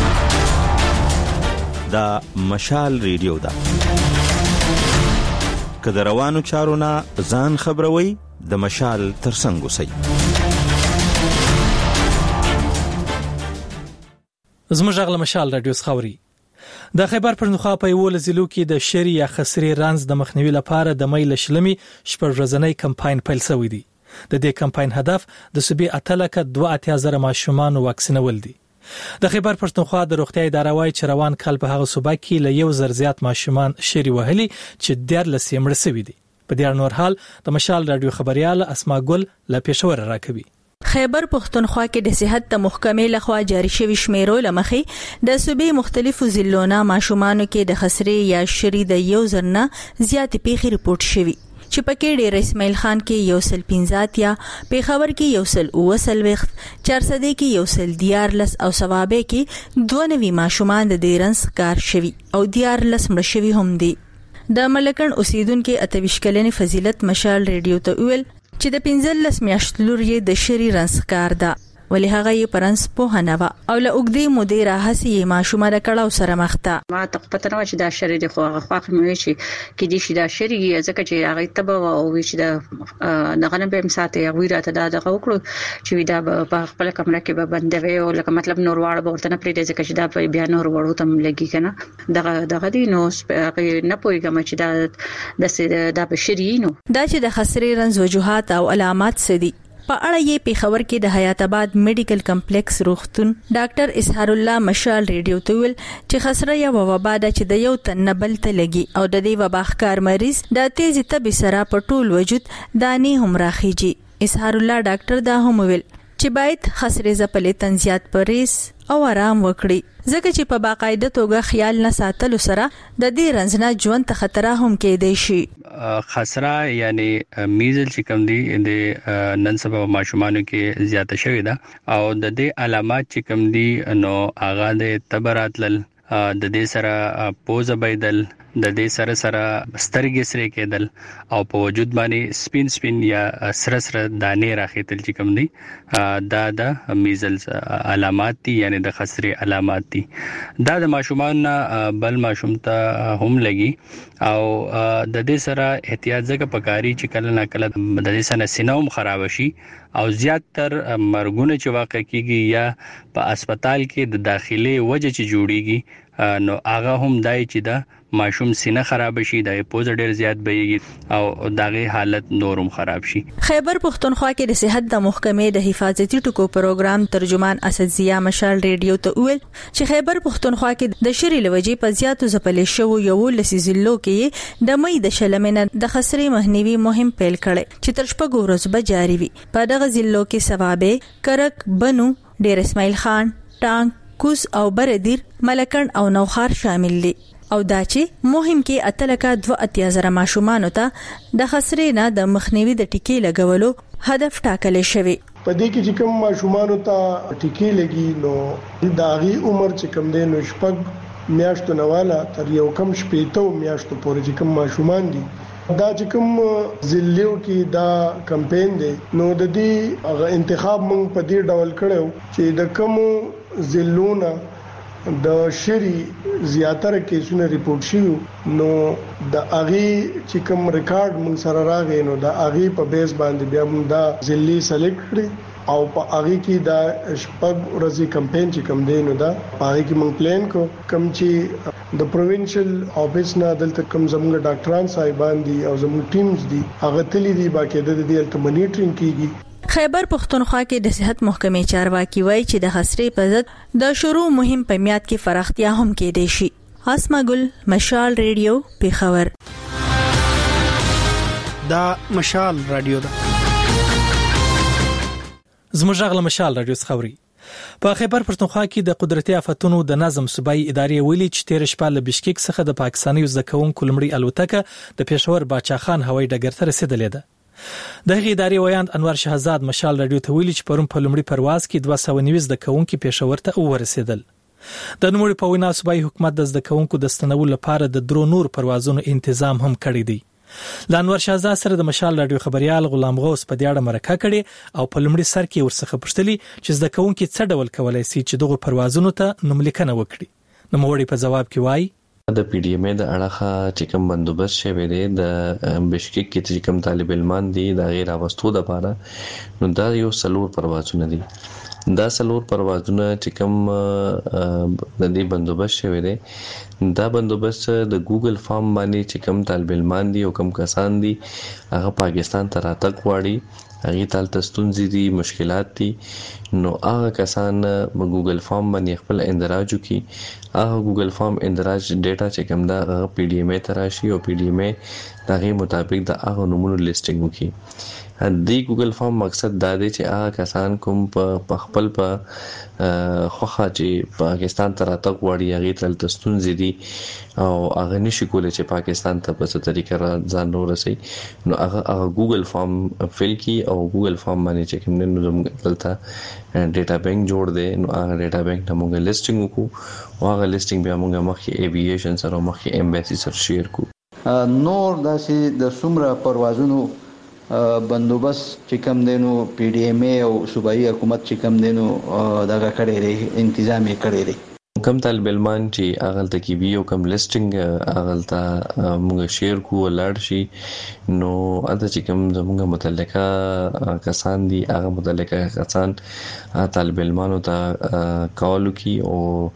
دا مشال ریډیو دا کله روانو چارو نه ځان خبروي د مشال ترڅنګ وسی. زموږ غل مشال رادیو خاوري د خیبر پښتونخوا په یو لزلو کې د شری یا خسري رانز د مخنیوي لپاره د میل شلمي شپږ کمپاین پیل شوی دی. د دې کمپاین هدف د صوبې اتلکه دوه اتیا زره ماشومان واکسینول دي. د خیبر پښتونخوا د روغتیا اداره وايي چې روان کال په هغه صوبه کې له یو زر زیات ماشومان شری وهلي چې ډیر لسیمړ شوی دي. په دې نور حال د مشال رادیو خبريال اسما ګل له پېښور راکوي. خیبر پښتونخوا کې د صحت د محکمې لخوا جاری شوی شمیرو لمخې د صوبې مختلفو ضلعونو ماشومانو کې د خسرې یا شری د یو زرنه زیات پیښې رپورټ شوی چې پکې ډېر اسماعیل خان کې یو سل پنځه یا پیښور کې یو سل اوسل وخت چارسده کې یو سل دیارلس او ثوابه کې دوه نوي ماشومان د دیرنس کار شوی او دیارلس مړ شوی هم دي. د ملکن اوسیدونکو اتویش کلنې فضیلت مشال ریډیو ته ویل چې د پنځلس میاشتو لور یې د شری رنسکار ده ولی هغه یې پرنس په هنوا او له اوګدې مودې راهسي ماشومه د کړهو سره مخته ما ته پته نه چې دا شری د خو خواخ مې شي کې دي چې دا شری ځکه چې هغه تبه او چې دا دغه نه به مساته هغه راته دا دغه وکړو چې دا په خپل کمره کې به بندوي او لکه مطلب نور واړه ورته نه پریږدي ځکه چې دا په بیا نور وړو تم لګي کنه دغه دغه دی نو نه پويګم چې دا د د بشری نو دا چې د خسرې رنز وجوهات او علامات سدي په اړه یې پیښور کې د حیات آباد میډیکل کمپلیکس روغتون ډاکټر اسحار الله مشال ریډیو ته ویل چې خسره یو وبا ده چې د یو تن بل ته لګي او د دې وبا ښکار مریض د تیز تبي سره په ټول وجود دانی هم راخیږي. اسحار الله ډاکټر دا هم ویل چې باید خسرې زپلې تنزیات پریس او آرام وکړي ځکه چې په باقاعده توګه خیال نه ساتلو سره د دې رنځ نه ژوند ته خطر هم کېدای شي. خسره یعنی میزل چې کوم دي د نن سبا ماشومانو کې زیاته شوې ده او د دې علامات چې کوم دي نو هغه د تبراتل د دې سره پوزه بيدل د دې سره سره سترګې سره کېدل او په وجود باندې سپین سپین یا سره سره دانې راخېتل چې کوم دي دا د میزلز علامات دي یعنی د خسرې علامات دي. دا د ماشومان بل ماشوم ته هم لګي او د دې سره احتیاط ځکه پکاري چې کله نه کله د دې سره سینوم خراب شي او زیات تر مرګونه چې واقع کیږي یا په هسپتال کې د داخلي وجه چې جوړیږي نو هغه هم دای چې دا ماشوم سینه خراب شي د پوز ډیر زیات بهيږي او دغه حالت نورم خراب شي. خیبر پختونخوا کې د صحت د محکمې د حفاظتي ټکو پروګرام ترجمان اسد ضیا مشال ریډیو ته ویل چې خیبر پختونخوا کې د شری لوجې په زیاتو ځپلې شو یو لسیزلو کې د مې د شلمنه د خسرې مهنوي مهم پیل کړي چې تر شپږ ورځې به جاری وي. په دغه ضلعو کې ثوابه کرک بنو ډیر اسماعیل خان ټانک کوس او بردیر ملکن او نوخار شامل دي او دا چې مهم کې اتلکه دوه اتیا زره ماشومان ته د خسرې نه د مخنیوي د ټیکې لګولو هدف ټاکل شوی. په دې کې چې کوم ماشومان ته ټیکې لګي نو د هغه عمر چې کوم دی نو شپږ میاشتو نواله تر یو کم شپېته میاشتو پورې چې کوم ماشومان دي دا چې کوم ضلعو کې دا کمپاین دی نو د دې هغه انتخاب موږ په دې ډول کړو چې د کوم ضلعونو د شری زیاتره کیسونه ریپورت شوه نو د اغي چې کوم ریکارډ موږ سره راغی نو د اغي په بیس باندې بیا موږ دا ضلعي سلیکټ کړی او په اغي کې دا شپږ ورځې کمپاین چې کوم دی نو دا په اغي کې موږ پلان کو کوم چې د پروینشل افیس نه دلته کوم زموږ ډاکټران صاحبان دي او زموږ ټیمز دي هغه تللی دي باقاعده د دې الته مانیټرینګ کیږي. خیبر پختونخوا کې د صحت محکمې چارواکي وایي چې د خسرې په ضد د شروع مهم په میاد کې فراختیا هم کېدای شي. اسما ګل مشال ریډیو پیښور. دا مشال رادیو ده. زموږ غل مشال رادیو څخوري. په خیبر پختونخوا کې د قدرتي آفتونو د نظم صوبایي ادارې ویلي چې تیر شپه له بشکیک څخه د پاکستاني زدکونکو لمړي الوتکه د پېښور باچا خان هوایي ډګر ته رسیدلې ده. د هغې ادارې ویاند انور شهزاد مشال رادیو ته ویلي چې پرون په لمړي پرواز کې دوه سوه نوي زدکونکو پېښور ته ورسېدل. د نوموړي په وینا صوبایي حکومت د زدکونکو د ستنولو لپاره د درو نور پروازونو تنظیم هم کړی دی. د انور شهزاد سره د مشال رادیو خبريال غلام غوث په دې اړه مرکه کړې او په لمړي سر کې ورڅخه پوښتلي چې زدکونکو څه ډول کولای شي چې دغه پروازونو ته نوملیکنه وکړي. نوموړي په جواب کې وایي د پی ډی ایم د اړه چې کوم بندوبست شوی دی د بشکیک کې چې کوم طالب علمان دي د غیر واستو د پاره نو دا یو سلور پروازونه دي. دا سلور پروازونه چې کوم د دې بندوبست شوی دی دا بندوبست د ګوګل فارم باندې چې کوم طالب علمان دي او کوم کسان دي هغه پاکستان ته راتګ غواړي هغه تل تستونزې دي مشکلات دي نو هغه کسان په ګوګل فارم باندې خپل اندراج وکړي. هغه ګوګل فارم اندراج ډیټا چې کوم دا هغه پی ډی ایم ته راشي او پی ډی ایم دغه مطابق د هغه نمونه لیسټینګ وکړي. د ګوګل فارم مقصد دا دی چې هغه کسان کوم په خپل په خوخه چې پاکستان ته راتګ غواړي هغه تل تستونزې دي او هغه نشي کولای چې پاکستان ته په څه طریقه ځان ورسي نو هغه هغه ګوګل فارم فل کی او ګوګل فارم باندې چې کوم نن زموږ دلته ډیټا بانک جوړ دی نو هغه ډیټا بانک ته موږ لیسټینګ وکړو او هغه لیسټینګ بیا موږ مخکې ایوییشن سره مخکې ایمبیسی سره شیر کو. نور داسې د څومره پروازونو بندوبست چې کم دینو پی ډی ایم او صوبایي حکومت چې کم دینو دغه کړی دی تنظیم یې کړی دی. کم طالب علمان چې اغل ته کی ویو کم لیسټینګ اغل ته موږ شیر کو لاړ شي نو اته چې کم زموږ متعلقه کسان دي هغه متعلقه کسان طالب علمانو ته کال کی او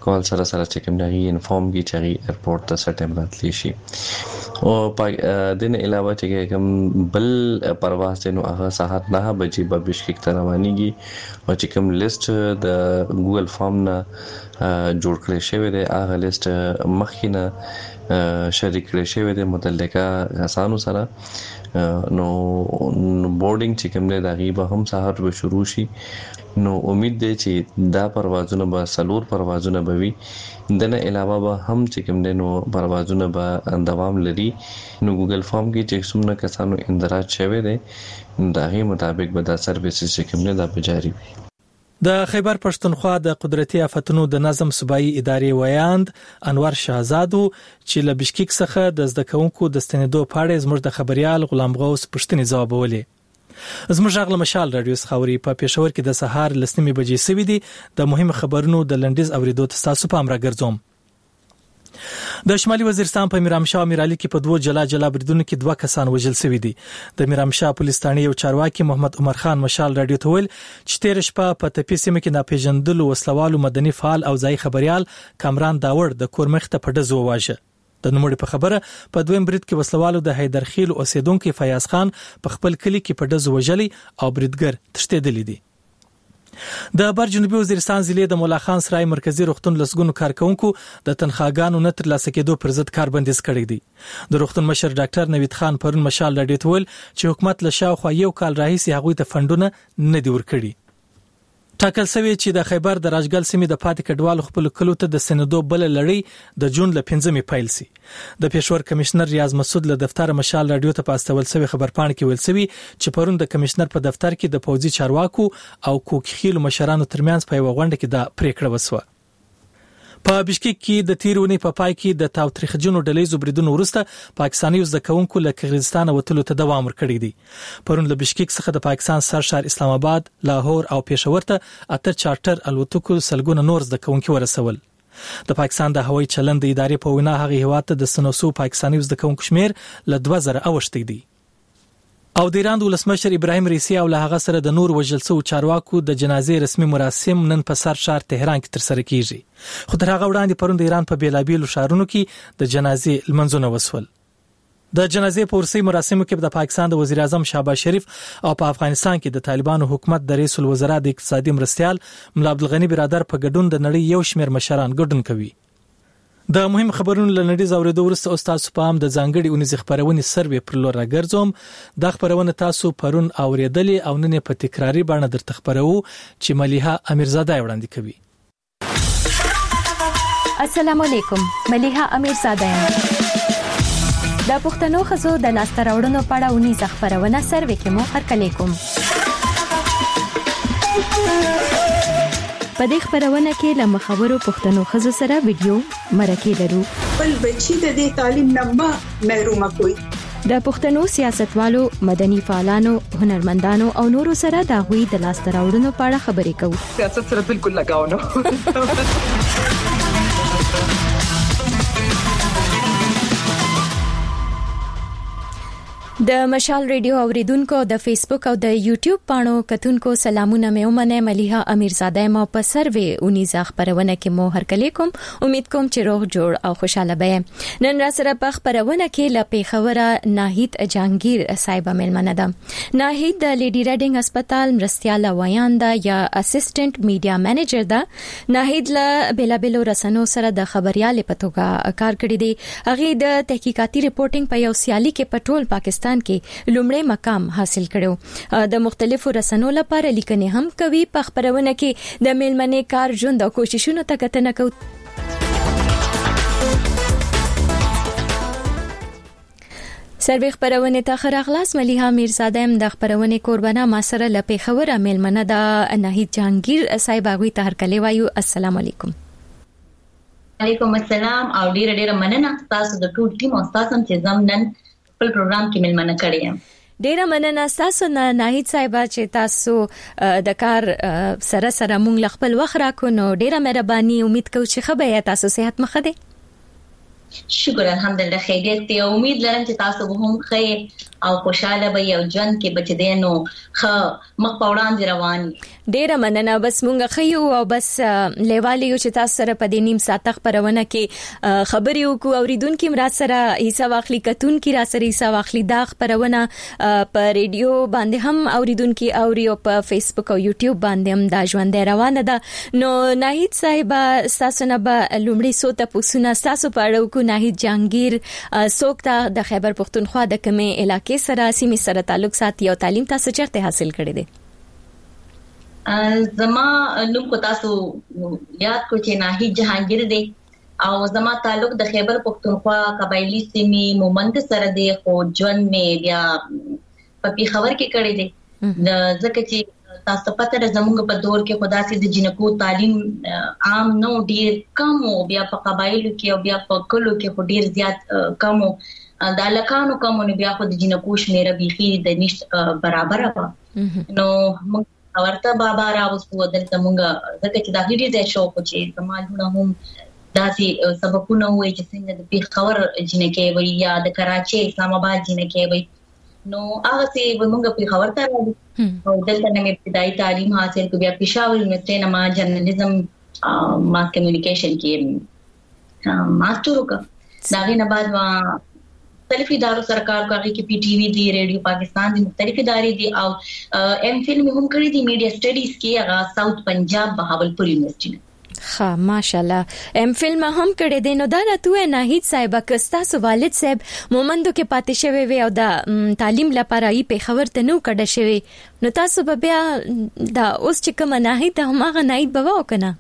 کال سره سره چې کوم دی انفارم کی چې ایرپورټ ته سټیم راتلی شي او دین علاوه چې کوم بل پرواز نو هغه ساعت نه بجې به بشکک ته روانيږي او چې کوم لیست د ګوګل فارم نه جوړ کړی شوی دی هغه لیست مخینه شریک کړی شوی دی متعلقه غسانو سره نو بورډینګ چې کوم دی دا غیبه هم سهار به شروع شي نو امید دی چې دا پروازونه به سلور پروازونه به وي دنه علاوه به هم چې کوم دی نو پروازونه به دوام لري نو ګوګل فارم کې چې څومره کسانو اندراج شوی دی دا غي مطابق به دا سرویسز چې کوم دی دا جاری وي. د خیبر پښتونخوا د قدرتي آفتونو د نظم صوبایي ادارې ویاند انور شاهزادو چې له بشکیک څخه د زده کوونکو د ستنېدو په اړه زموږ د خبريال غلام غوث پښتني ځوابولې. زموږ غږ مشال رادیو خاوري په پېښور کې د سهار لسنیمه بجې سوي دي د مهم خبرونو د لنډیز اوریدو تاسو په امر ګرځوم. د شمالي وزیرستان په میرامشاه میرالي کې په دوه جلا جلا بریدونو کې دوه کسان وژل شوي دي. د میرامشاه پولیس ثانې یو چارواکي محمد عمر خان مشال رادیو ته ویل چې تیر شپه په تپې سیمه کې ناپېژندلو وسلوالو مدني فعال او ځای خبريال کامران داوړ د کورمخ ته په ډزو واژه. د نوموړي په خبره په دویم برید کې وسلوالو د حیدرخیل اوسیدونکو فیاض خان په خپل کلی کې په ډزو وژلي او بریدګر تښتېدلی دي. د بر جنوبي وزیرستان ضلع د مولا خان سرای مرکزی روغتون لسګونو کارکونکو د تنخواګانو نه تر لاسه کېدو پر ضد کار بندیز کړی دی. د روغتون مشر ډاکټر نوید خان پرون مشال رادیو ته ویل چې حکومت له شاوخوا یو کال راهیسې هغوی ته فندونه نه دی ورکړي. ټاکل شوی چې د خیبر د راجګل سیمې د پاتې کډوالو خپل کلو ته د سندو بل لړۍ د جون ل پنځمې پیل سي. د پېښور کمشنر ریاض مسعود له دفتر مشال رادیو ته پاستول شوی خبرپاڼه کې ویل شوی چې پرون د کمشنر په دفتر کې د پوځي چارواکو او کوکخیل مشرانو ترمنځ په یو غونډه کې د پریکړه وسوه. په بشکیک کې د تیرونی په پای کې د تاوتریخجنو ډلې زبریدونو وروسته پاکستاني زده کوونکو له کغیزستان وتلو ته دوام ورکړی دی. پرون له بشکیک څخه د پاکستان سرشار اسلام آباد، لاهور او پېښور ته اته چارټر الوتکو سلګونه نور زده کوونکو ورسول. د پاکستان د هوایي چلند د ادارې په وینا هغه هیواد ته د سنوسو پاکستاني زده کوونکو شمیر له دوه زره اوښتی دی. او د ایران د ولسمشر ابراهیم رئیسی او له هغه سره د نور وژل شو چارواکو د جنازې رسمي مراسم نن په سر شهر تهران کې ترسره کیږي. خو تر هغه وړاندې پرون د ایران په بیلابیلو ښارونو کې د جنازې لمنځونه وسول. د جنازې په ورسي مراسمو کې د پاکستان د وزیر اعظم شهباز شریف او په افغانستان کې د طالبانو حکومت د رئیس الوزرا د اقتصادي مرستيال ملا عبدالغنی برادر په ګډون د نړۍ یو شمېر مشران ګډون کوي. د مهم خبرونو لنډیز اوریدو وروسته استاد سپام د ځانګړي اونیز خبرونه سروې پر لور راګرځوم. د خبرونه تاسو پرون اوریدلې او نن په تکراری باندې درته خبرو چې ملیحه امیرزاده وړاندې کوي. السلام علیکم، ملیحه امیرزاده یم. د پښتنو خزو د لاسته راوړنو په اړه اونیز خبرونه سروې کې مو هرکلی کوم. په دې خبرونه کې له مخاورو پښتنو خزو سره ویډیو مرکه لرو. بل بچی د دې تعلیم نه ما محروم کوي. د پښتنو سیاستوالو، مدني فعالانو، هنرمندانو او نورو سره د غوي د لاسته راوړنو په اړه خبرې کوو. سیاست سره بالکل لگاو نه. د مشال ریډیو اوریدونکو د فیسبوک او د یوټیوب پاڼو کتونکو سلامونه مې ومنه. ملیحه امیرزاده ما په سروې اونیزه خبرونه کې مو هرکلی کوم. امید کوم چې روغ جوړ او خوشاله به. نن را سره په خبرونه کې ل پیښوره ناهید جهانگیر صاحب ملمنه ده. ناهید د لیډي ریډینګ هسپتال مرستيال وایاندا یا اسسټنټ میډیا منیجر ده. ناهید له بلابلو رسنو سره د خبريال په توګه کار کړی دی. هغه د تحقیقاتي ریپورتینګ په یو سیالي کې په ټول پاکستان کې لومړی مقام حاصل کړو. د مختلفو رسنو لپاره لیکنې هم کوي. په خبرونه کې د میلمنې کار ژوند او کوششونو ته کتنه کوي. سروې خبرونه ته خراغلاس ملیحه امیرزاده هم د خبرونه قربانه ما سره ل پیښور میلمنه د ناهید جهانگیر صاحب غوي ته هرکلی وایو. السلام علیکم. وعلیکم السلام او ډیر ډیر مننه تاسو د ټول ټیم او تاسو چې زمنن په پروګرام کې ملمنه کړی یم. ډیره مننه تاسو نه ناهید صاحب چې تاسو د کار سره سره مونږ خپل وخت راکو. نو ډیره مهرباني. امید کوم چې خبره تاسو صحت مخ ده. شکر الحمدلله خیریت دی. امید لرم چې تاسو به هم خیر او خوشاله وي او ژوند کې بچ دینو خ مخ پوړان دي روان. ډیره مننه. بس مونږ خيو او بس لیوالي یو چې تاسو سره په دې نیم ساعت خبرونه کې خبري وکړو. اوریدونکو مراد سره حصہ واخلي، کتون کې را سره حصہ واخلي. دا خبرونه په ریډیو باندې هم اوریدونکو اوري او په فیسبوک او یوټیوب باندې هم دا ژوند روانه ده. نو ناهید صاحب تاسو نه به لومړی سوته پوښتنه تاسو په اړه کو ناهید جهانگیر سوکتا د خیبر پختونخوا د کومه علاقې سره سیمې سره تعلق ساتي او تعلیم تاسو چیرته حاصل کړی دی؟ زما نوم کو تاسو یاد کو چې ناهید جهانگیر دی او زما تعلق د خیبر پختونخوا قبایلی سیمې مومند سره دی، خو ژوند مې بیا په پیښور کې کړی دی. د ځکه چې تاسو پته ده زموږ په دور کې خدا سي د جنکو تعلیم عام نو ډیر کم او بیا په قبایلو کې او بیا په کلو کې خو ډیر زیات کم او د لکانو کومونه بیا خو د جنکو شمیره بيخي د نشت برابر و. نو موږ ورته بابا راوستو دلته موږ ځکه چې دا هډي ځای شو چې زموږ هم داسې سبقونه وایي چې څنګه د پیښور جنکې وي یا د کراچي اسلام آباد جنکې وي. نو هغه چې موږ پیښور ته راغلو او دلته مې ابتدایي تعلیم حاصل کړ. بیا پېښور یونیورسيټي نه ما جرنالیزم ماس کمیونیکیشن کې ماستر وکړ. دا غي نه بعد ما مختلف ادارو سرکار کوي کې پی ټي وی دی، ریډیو پاکستان دی، مختلف ادارې دي او ایم فل مې هم کړی دی میډیا سټډیز کې هغه ساوث پنجاب بهاولپور یونیورسيټي. ها ماشاءالله ایم فل ما هم کړی دی. نو دا راته ناهید صاحب کستا سو والد صاحب مومندو کې پاتې شوی وي او د تعلیم لپاره یې په خبر ته نو کډه شوی، نو تاسو به بیا دا اوس چې کوم ناهید همغه ناهید بواو کنه؟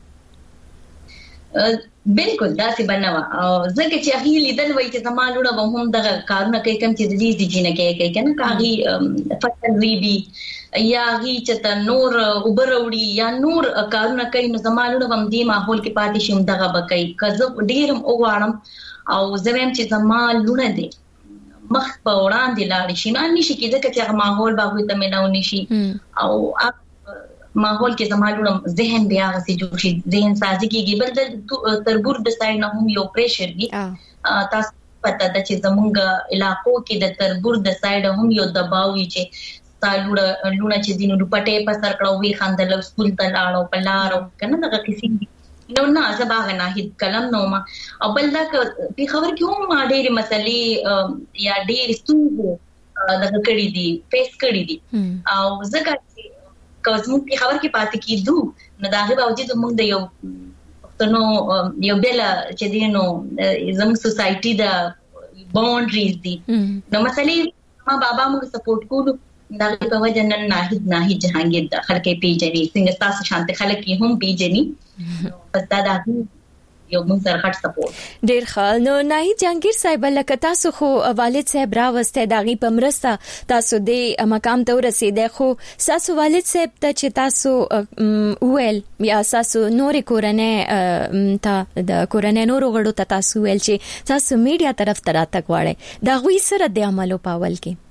بالکل داسې بنوا او زکه چې هغه لیدل وای چې زمالونه به هم دغه کارونه کوي کوم چې د دې دي جنہ کوي کوي کنه کاغي فصل ریبي یا هغه چې نور وبروړي یا نور کارونه کوي نو زمالونه هم دې ماحول کې پاتې شوم دغه بکای کزه ډیرم وګړم او زمیم چې زمالونه دي مخ په وړاندې لاړ شي نه نشي کېده چې هغه ماحول به ته ملاو نشي او ماحول کې زمالونه ذهن بیا غسي جوړ شي، ذهن سازي کېږي. بل د تربور د سایډ نه هم یو پریشر دی. تاسو پته ده چې زمونږ علاقو کې د تربور د سایډ هم یو دباو وي چې تالوړه لونه چې دینو پټې په سر کړو وی خاندل سکول ته لاړو په لارو کنه دغه کسی نو نه زبا غناهید کلم نو ما او بل دا په خبر کې هم ډېر مسلې یا ډېر ستونزې دغه کړې دي فیس کړې دي او زګا کوم په خبر کې پاتې کیدو نو دا هغه باوجود موږ د یو پښتنو یو بل چې دینو زموږ سوسايټي د باونډریز دي نو مسلې ما بابا موږ سپورټ کوو دا په وجه نن ناهید ناهید جهانگیر د خلک پیژني څنګه تاسو شانته خلک هم پیژني پس دا د یو موږ سره خاط سپورټ ډیر ښه. نو ناهید جهانگیر صاحب لکه تاسو خو والد صاحب راوسته داغي پمرسته تاسو د مقام ته ورسیده، خو تاسو والد صاحب ته چې تاسو ویل یا تاسو نورې کورنۍ ته د کورنۍ نورو غړو ته تاسو ویل چې تاسو میډیا طرف ته راتګ واړی دا غوي سره د عملو پاول کې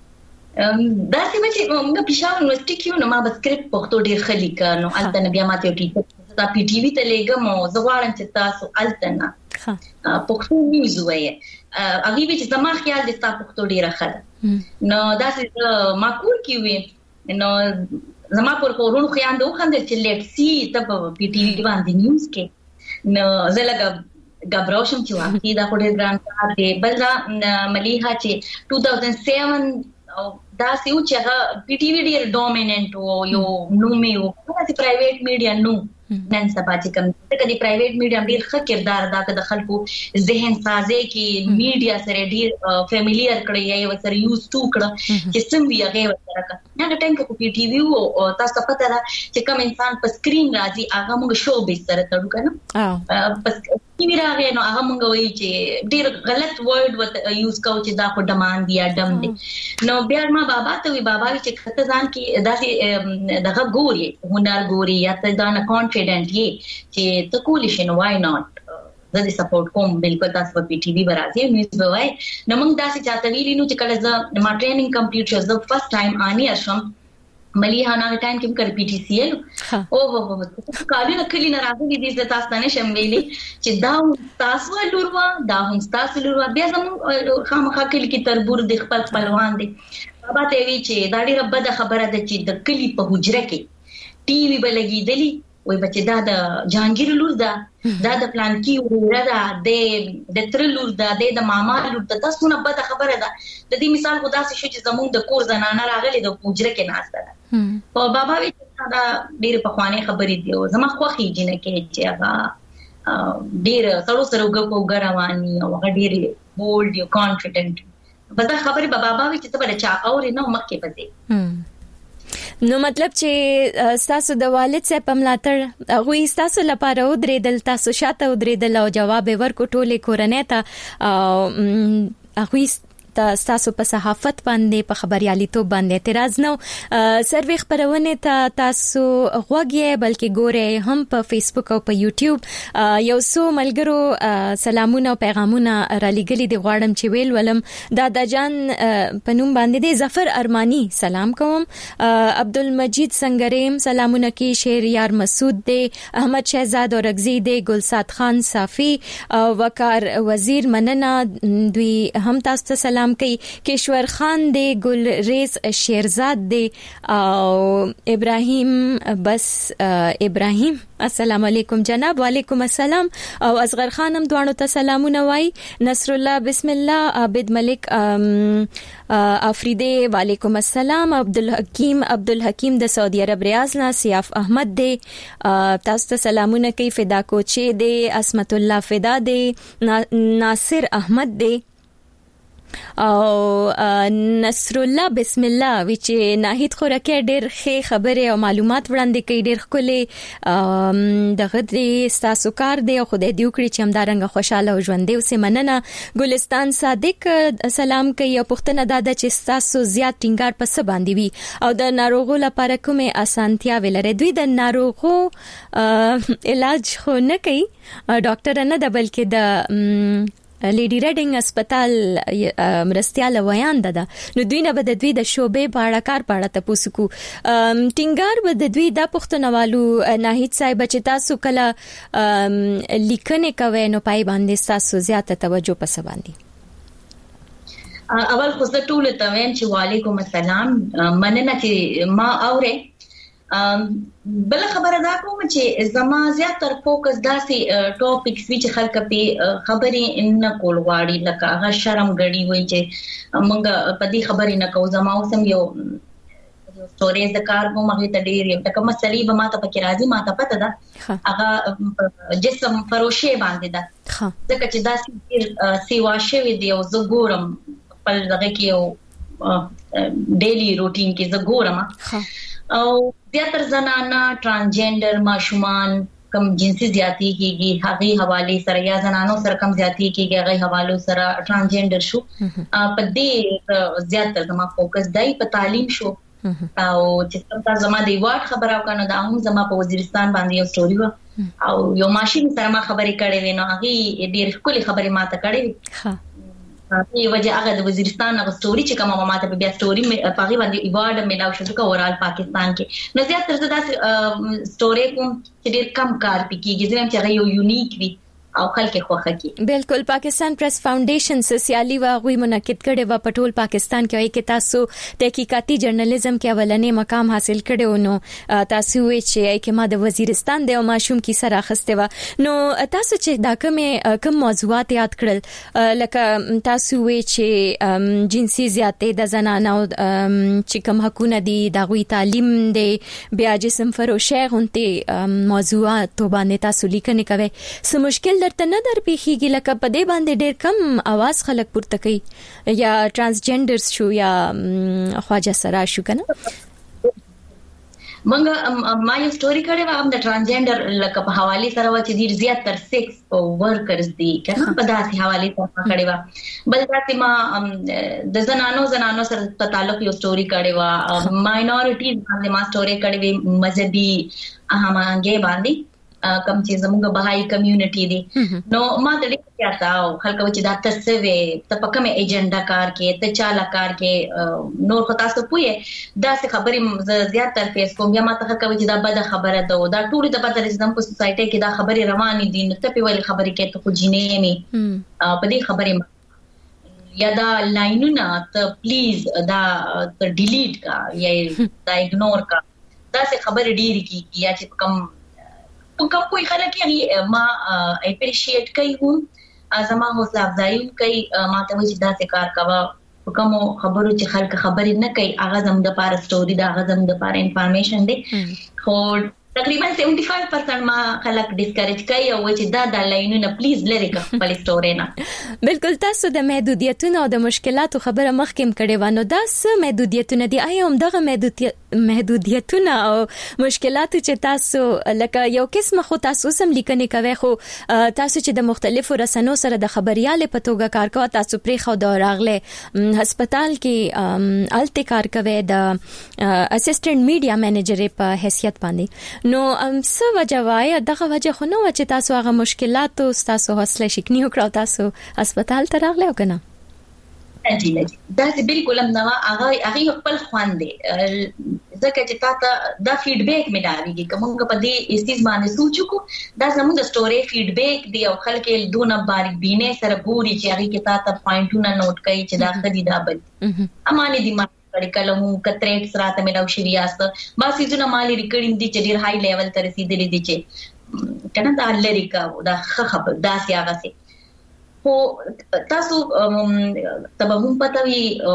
دا سمه چې موږ پېښور یونیورسيټي کې نو ما به سکرپټ پښتو ډیر خلي کړو الته نه بیا ماته ټیچر دا پی ټي وی ته لګم او زغوارم چې تاسو الته نه پښتو نیوز وایي هغه به چې زما خیال دي تاسو پښتو ډیره خله نو دا چې ما کور کې وي نو زما پر کورونو خیال دوه خندل چې لیټ سی ته په پی ټي وی باندې نیوز کې نو زلګه غبروشم چې واقعي دا کوډه ګران کار دی بل دا مليها چې two thousand seven او دا سيو چې هغه پی ټي وی ډیر ډومیننٹ او یو نو مې او چې پرایویټ میډیا نو نن سبا چې کوم څه د پرایویټ میډیا ډیر ښه کردار ادا کوي د خلکو ذهن سازي کې میډیا سره ډیر فیملیئر کړی یا سره یوز ټو کړ چې څنګه هغه ورکړه نه د ټینګ په پی ټي وی او تاسو پته را چې کوم انسان په سکرین راځي هغه موږ شو به سره تړو کنه پس کی راغی نو هغه موږ وایي چې ډیر غلط ورډ وت یوز کوو چې دا خو ډمان دی یا ډم دی نو بیا ما بابا ته وی بابا چې خطه ځان کې داسې دغه ګوري هنر ګوري یا ته دا نه کانفیډنٹ یې چې ته کولی شې نو وای ناٹ زه دې سپورټ کوم بالکل تاسو په پی ټي وی برازي نیوز وای نو موږ داسې چاته ویلی نو چې کله زه ما ټریننګ کمپلیټ شو زه فرست ټایم اني ارشم مليها انا ټایم کې کړ پی ټی سی ال او هو کالو نکلی نه راغلي دي چې تاسو نه شمېلي چې دا تاسو لوروا دا هم تاسو لوروا بیا زمو خامخا کلی کې تربور د خپل خپلوان دي بابا ته وی چې دا ډیره بده خبره ده چې د کلی په حجره کې ټي وي بلګیدلی وای بچی دا د جهانگیر لور ده دا د پلان کې وره ده د د تر لور ده د ماما لور ده تاسو نه بده خبره ده د دې مثال خدا سي شو چې زموږ د کور زنانه راغلي د حجره کې ناشته ده او بابا وی چې دا ډیره په خوانې خبرې دی او زما خوخي جنہ کې چې هغه ډیره سړو سره وګو ګروانی او هغه ډیره بولډ یو کانفیډنٹ بدا خبرې بابا وی چې ته بل چا اورې نو مکه پته نو مطلب چې تاسو د والد صاحب په ملاتړ هغه تاسو لپاره ودرېدل تاسو شاته ودرېدل او جواب ورکو ټوله کورنۍ ته هغه تاسو په صحافت باندې په خبرياليتوب باندې اعتراض نو سروي خبرونه ته تاسو غوږی بلکې ګوره هم په فیسبوک او په یوټیوب یو څو ملګرو سلامونه او پیغامونه را لګلي دي غواړم چې ویل ولم دا د جان پنوم باندې د ظفر ارمانی سلام کوم عبدالمجید سنگریم سلامونه کې شهریار مسعود دی احمد شهزاد اورغزی دی ګلسات خان صافی وقار وزیر مننه دوی هم تاسو ته سلام کوي کشور خان دی ګل ریس شیرزاد دی او ابراهیم بس ابراهیم السلام علیکم جناب وعلیکم السلام او اصغر خانم دوانو ته سلامونه وای نصر الله بسم الله عابد ملک افریدی وعلیکم السلام عبدالحکیم عبدالحکیم د سعودي عرب ریاض نه سیاف احمد دی تاسو ته سلامونه کوي فدا کوچی دی اسمت الله فدا دی ناصر احمد دی او نصر الله بسم الله چې ناهید خورکه ډېر ښه خبره او معلومات وړاندې کوي ډېر خولي دغه دې تاسو کار دی خدای دې وکړي چې همدارنګه خوشاله او ژوند دی اوسه مننه ګلستان صادق سلام کوي او پښتنه دادا چې تاسو زیات ټینګار پس باندې وي او د ناروغو لپاره کومه اسانتیا ولري دوی د ناروغو علاج خو نه کوي ډاکټر نه د بلکې د لیډي ریډینګ هسپتال مرستيال ویان ده نو دوی نه بد دوی د شوبې په اړه کار پاړه تاسو کو ټینګار بد دوی د پښتنوالو ناهید صاحب چې تاسو کله لیکنه کوي نو پای باندې تاسو زیاته توجه پس باندې اول خو زه ټول ته وایم چې وعلیکم السلام مننه چې ما اورې بل خبره دا کوم چې زما زیاتره فوکس داسې ټاپکس چې خلک په خبرې نه کول غواړي لکه هغه شرم غړي وي چې موږ په دې خبرې نه کوو زما اوسم یو سټوریز د کار کوم هغه ته ډېر یو تک مسلې به ماته پکې راځي ماته پته ده هغه جسم فروشه باندې ده ځکه چې داسې سیوا شوی دی او زه ګورم خپل دغه کې یو ډیلی روټین کې زه ګورم او زیاتره زنانه ترانسجنډر ماشومان کم جنسي زیاتی کیږي هغه حواله سره یا زنانو سره کم زیاتی کیږي هغه حوالو سره ترانسجنډر شو په دې زیاتره زما فوکس دای په تعلیم شو او چې څنګه زما دی واټ خبره وکړه دا هم زما په وزیرستان باندې یو سټوري و او یو ماشين سره ما خبرې کړې وینو هغه ډېر کلی خبرې ماته کړې ها په وجه هغه د وزیرستان هغه سټوري چې کومه ماته په بیا سټوري په هغه باندې ایوارډ ملاو شو کا اورال پاکستان کې نو زیاتره دا سټوري کوم چې ډېر کم کار پکېږي ځکه چې هغه یو یونیک وي او خلک خوخه کی بالکل پاکستان پریس فاونډیشن سیالي واغوي منعقد کړي و په ټول پاکستان کې وایي کې تاسو تحقیقاتي جرنالیزم کې اولنې مقام حاصل کړي نو تاسو وی چې کې ما د وزیرستان د ماشوم کی سره اخسته و نو تاسو چې دا کومه کوم موضوعات یاد کړل لکه تاسو وی چې جنسي زیاتې د زنانو چې کوم حقونه دي د غوي تعلیم دی بیا جسم فروشه غونته موضوعات باندې تاسو لیکنه کوي سم مشکل درته نه در پیخیږي لکه په دې باندې ډېر کم आवाज خلک پورته کوي یا ترانسجنډرز شو یا خواجه سره شو کنه منګه ما یو سټوري کړې و هم د ترانسجنډر لکه په حواله سره و چې ډیر زیات تر سیکس ورکرز دي کنه په داسې حواله سره کړې و بل ذاتي ما د زنانو زنانو سره په تعلق یو سټوري کړې و ماینورټیز باندې ما سټوري کړې و مذهبي اهمانګي باندې کم چې زموږ بهاي کمیونټي دي نو ما د دې کاته خلک چې دا تسوي ته په کومه ایجنډا کار کې ته چاله کار کې نور خو تاسو پوهه دا څه خبرې زیات تر فیس کوم یا ما ته کوي چې دا بده خبره ده دا ټول د پاتره چې د سوسايټي کې دا خبرې روانې دي نو ته په ویل خبرې کې ته خو جینې می په دې خبرې یا دا لاینونه ته پلیز دا ته ډیلیټ کا یا دا اګنور کا دا څه خبرې ډیری کی یا چې کم کوم کوئی خلک یې ما اپریشیټ کوي هم زما حوصله افزایی کوي ما ته وایي دا څه کار کوا کوم خبرو چې خلک خبرې نه کوي هغه زموږ د پاره سټوري دا هغه زموږ د پاره انفارمیشن دی خو تقریبا seventy-five percent ما خلک ډیسکریج کوي او چې دا د لاینونه پلیز لری کا خپل سټوري نه بالکل تاسو د محدودیتونو او د مشکلاتو خبره مخکې کړې و نو دا څه محدودیتونه دي آیا هم دغه محدودیتونه او مشکلاتو چې تاسو لکه یو قسم خو تاسو سم لیکنې کوي خو تاسو چې د مختلفو رسنیو سره د خبرياله په توګه کار کوي تاسو پرې خو دا راغله هسپتال کې الته کار کوي د اسسټنټ میډیا منیجر په حیثیت باندې نو ام څه وجه وای دغه وجه خو نو چې تاسو هغه مشکلات او تاسو حوصله شکنی وکړو تاسو هسپتال ته راغله او کنه اجي لګي دا چې بالکل هم نو هغه هغه خپل خواندې ځکه چې تاسو دا فیډبیک مې راويږي کومه په دې استیز باندې سوچو دا زموږ د سټوري فیډبیک دی او خلک دونه باریک بینه سره ګوري چې هغه کې تاسو پوینټونه نوٹ کوي چې دا خدي دا بل امانه دي کړي کلمو کتریټ سره ملاو شي ریاست باسي جنا مالي ریکارډینګ دي چې ډیر هاي لیول ته رسیدلې دي چې کنه دا لری کا دا خبر دا سیاغه سي خو تاسو تبه هم پتاوي او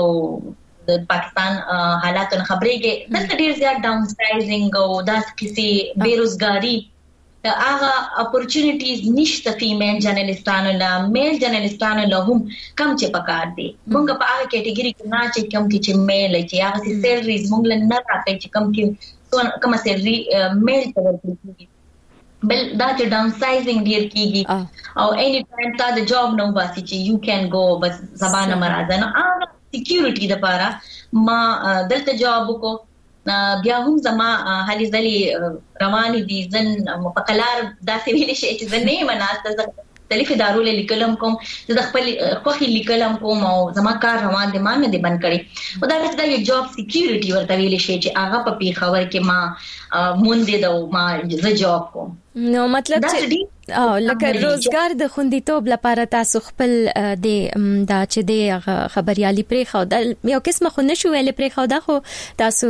د پاکستان حالاتو خبرې کې دلته ډیر زیات ډاون سایزینګ او دا کسي بیروزګاری هغه اپورچونټیز نشته فیمیل جرنالستانو لا میل جرنالستانو له هم کم چې پکار دي موږ په هغه کټګوري کې نه چې کم کې چې میل چې هغه سیلریز موږ له نه راځي چې کم کې کوم سیلری میل ته ورکړي بل دا چې ډاون سایزینګ ډیر کیږي او اني ټایم تا د جاب نو باسي چې یو کین گو بس زبانه مرزه نو هغه سکیورټي د پاره ما دلته جاب کو بیا هم زما حالي ځلي رواني دي زن مقلار داسې ویل شي چې زه نه مناسته تلف ادارو لیکلم کوم د خپل خوخي لیکلم کوم او زما کار روان دي مان دي بند کړي او دا چې د جاب سکیورټي ورته ویل شي چې هغه په پی خبر کې ما مونږ دې دا ما ز جاب کوم نو مطلب چې او لکه روزګار د خوندیتوب لپاره تاسو خپل د دا چې د خبريالي پرې خو د یو قسمه خو نشو ویل پرې خو دا خو تاسو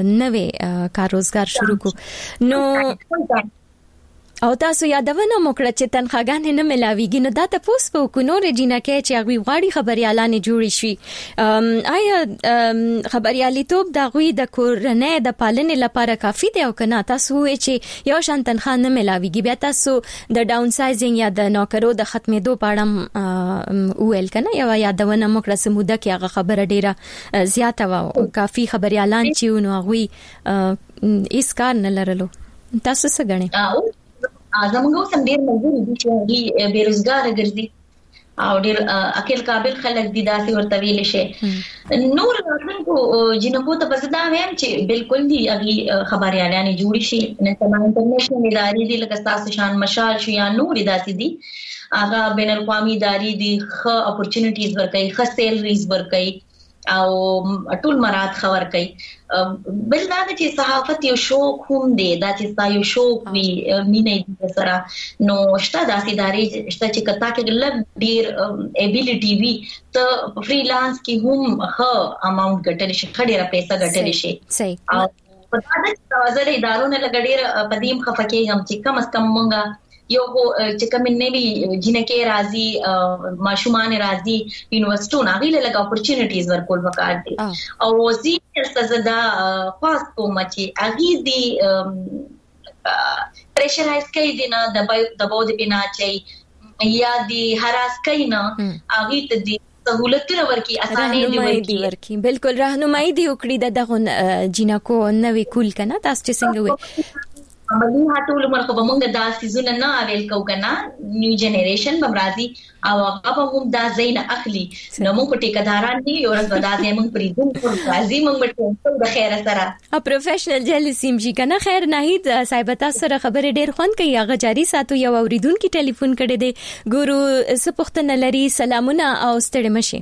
نوې کار روزګار شروع کو نو او تاسو یادونه موکړه چې تنخواګانې نه ملاويږي نو دا تاسو په کونور جینا کې چې هغه غواړي خبريالانه جوړی شي آیا خبريالي توپ د غوي د کورنۍ د پالنې لپاره کافي دی او کنه تاسو چې یو شان تنخوا نه ملاويږي بیا تاسو د ډاون سایزینګ یا د نوکرو د ختمېدو پاړم ویل کنه یو یادونه موکړه سموده کې هغه خبره ډیره زیاته و کافي خبريالان چې نو غوي اس کار نه لرلو تاسو څه غنئ زموږ سم ډیر مزدور دي چې بیروزګار ګرځي او ډیر اکیل قابل خلک دي داسې ورته ویل شي نور څنګه جنکو ته پزدا ویم چې بالکل دي اغي خبريالانه جوړی شي نه تمام انټرنیشنل ادارې دي لکه تاسو شان مشال شو یا نور داسې دي هغه بین الاقوامي ادارې دي خ اپورچونټیز ورکړي خ سیلریز ورکړي او ټول مراد خبر کوي بل دا چې صحافت یو شوق هم دی دا چې تا یو شوق وی مینې د سره نو شته داسې ادارې شته چې کتا کې لږ ډیر ایبیلیټي وی ته فریلانس کې هم ښه اماونټ ګټل شي خډيره پیسې ګټل شي صحیح او په دا چې توازن ادارو نه لګډیر پدیم خفکه هم چې کم از کم مونږه یو چې کوم نوی جنکه راځي ماشومان راځي یونیورسيټو ناغیله لګ اپورچونټیز ورکول وکړ دي او زی سزا خاص کوم چې اغي دي پریشرایز کوي دي نه د دباو د بنا چي یا دي هراس کوي نه اغي ته دي سہولتونه ورکی اسانه دی ورکی بالکل راهنمایي دی وکړي د دغه جنکو نوې کول کنه تاسو څنګه وي عملی هټول مرخه به موږ دا سيزونه نه اویل کو کنه نیو جنریشن به راځي او هغه هم دا زین اخلي نو موږ ټیکداران دي او ورځ ودا دې موږ پریدون راځي موږ په خیر سره ا پروفیشنل جلسیم جی کنه خیر ناهید صاحب تاسو سره خبرې ډېر خوان کوي هغه جاری ساتو یو اوریدونکو ټلیفون کړي دي ګورو سپختنه لري سلامونه او ستړي مشي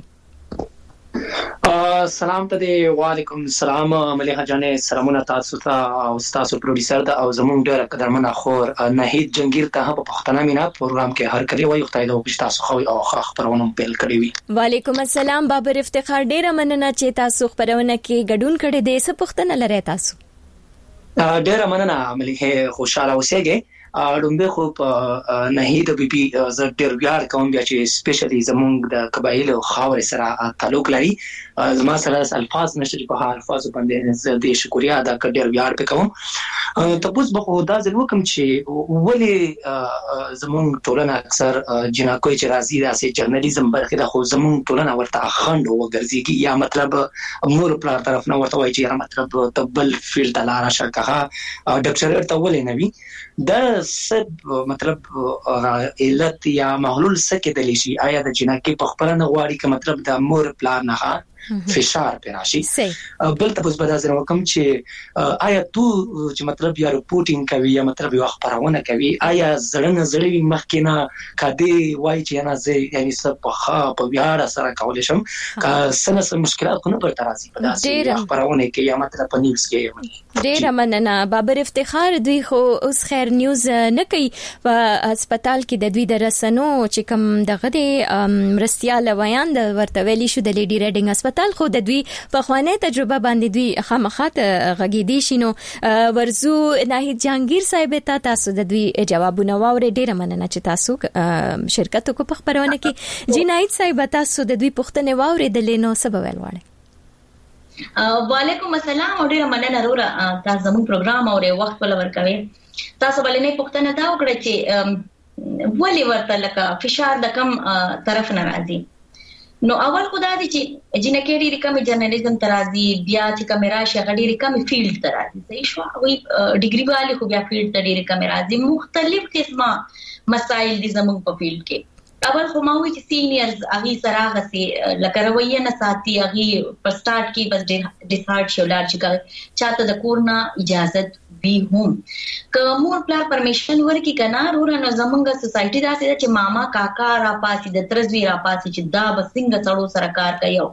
سلام ته دی وعلیکم السلام مليحه جانې سلامونه تاسو ته او تاسو پروډوسر ته او زموږ ډېر قدرمن خور ناهید جنگیر ته په پښتنه مینا پروګرام کې هر کله وایي خدای دې وکړي تاسو خو او خبرونه پیل کړی وي وعلیکم السلام بابر افتخار ډېر مننه چې تاسو خبرونه کې ګډون کړی دی څه پښتنه لري تاسو ډېر مننه مليحه خوشاله اوسئ اړومبه خو ناهید بیبي ز ډېر ویار کوم بیا چې سپیشلی زمونږ د قبایل او خاور سره تعلق لري زما سره الفاظ نشته په هغه الفاظ باندې زه د شکریا ادا کړ ډېر ویار پکوم ته پوس به خو دا ځل وکم چې ولی زمونږ ټولنه اکثر جناکوي چې راځي داسې جرنالیزم برخه د خو زمونږ ټولنه ورته اخند وګرځي یا مطلب مور پلار طرف نه ورته وایي چې مطلب تبل فیلډ لاره شکه ډاکټر ته ولې نه وي دا سب مطلب علت یا محلول سکه د لشي آیا د جناکي په خپل نه غواړي چې مطلب د مور پلان نه فشار پر راشي بل ته په بدازره وکم چې آیا تو چې مطلب یا رپورټینګ کوي یا مطلب یو خبرونه کوي آیا زړه زړوي مخکینه کدي وای چې نه زه یعنی څه په ښه په ویاړ سره کول شم که سنه سم مشکلات کو نه پر ترازی په داسې خبرونه کې یا مطلب په نیوز کې ډېر مننه بابر افتخار دوی خو اوس خیر نیوز نه کوي په هسپتال کې د دوی د رسنو چې کوم دغه د مرستيال ویان د ورته ویلي شو د لیډي ریډینګ هسپتال خو د دوی په خوانه تجربه باندې دوی خامخات غږیدي شینو ورزو ناهید جهانگیر صاحب ته تاسو د دوی جوابونه واوري ډیره مننه چې تاسو شرکت کو په خبرونه کې جی ناهید صاحب تاسو د دوی پښتنه واوري د لینو سبب ویلواړي وعلیکم السلام او ډیره مننه رورا تاسو زموږ پروګرام اوري وخت ول ورکوي تاسو بلنه پښتنه دا وکړه چې ولی ورته لکه فشار د کم طرف نه راځي نو اول خدای دې چې جنکه ډېری کم جرنالیزم ترازی بیا چې کیمرا شغړی ډېری کم فیلډ ترازی صحیح شو وي ډیګری والے خو بیا فیلډ ته ډېری کم راځي مختلف قسمه مسائل دي زموږ په فیلډ کې اول خو ما وی چې سینیئرز اغي سراغه سي لکه رویه نه ساتي اغي پر سٹارټ کې بس ډیسارټ شولار چې چاته د کورنا اجازت بي هم کومور پلان پرمیشن ورکی کنا رورا نو زمونږه سوسايټي دا چې ماما کاکا را پاسي د ترزوی را پاسي چې دا بسنګ څړو سرکار کوي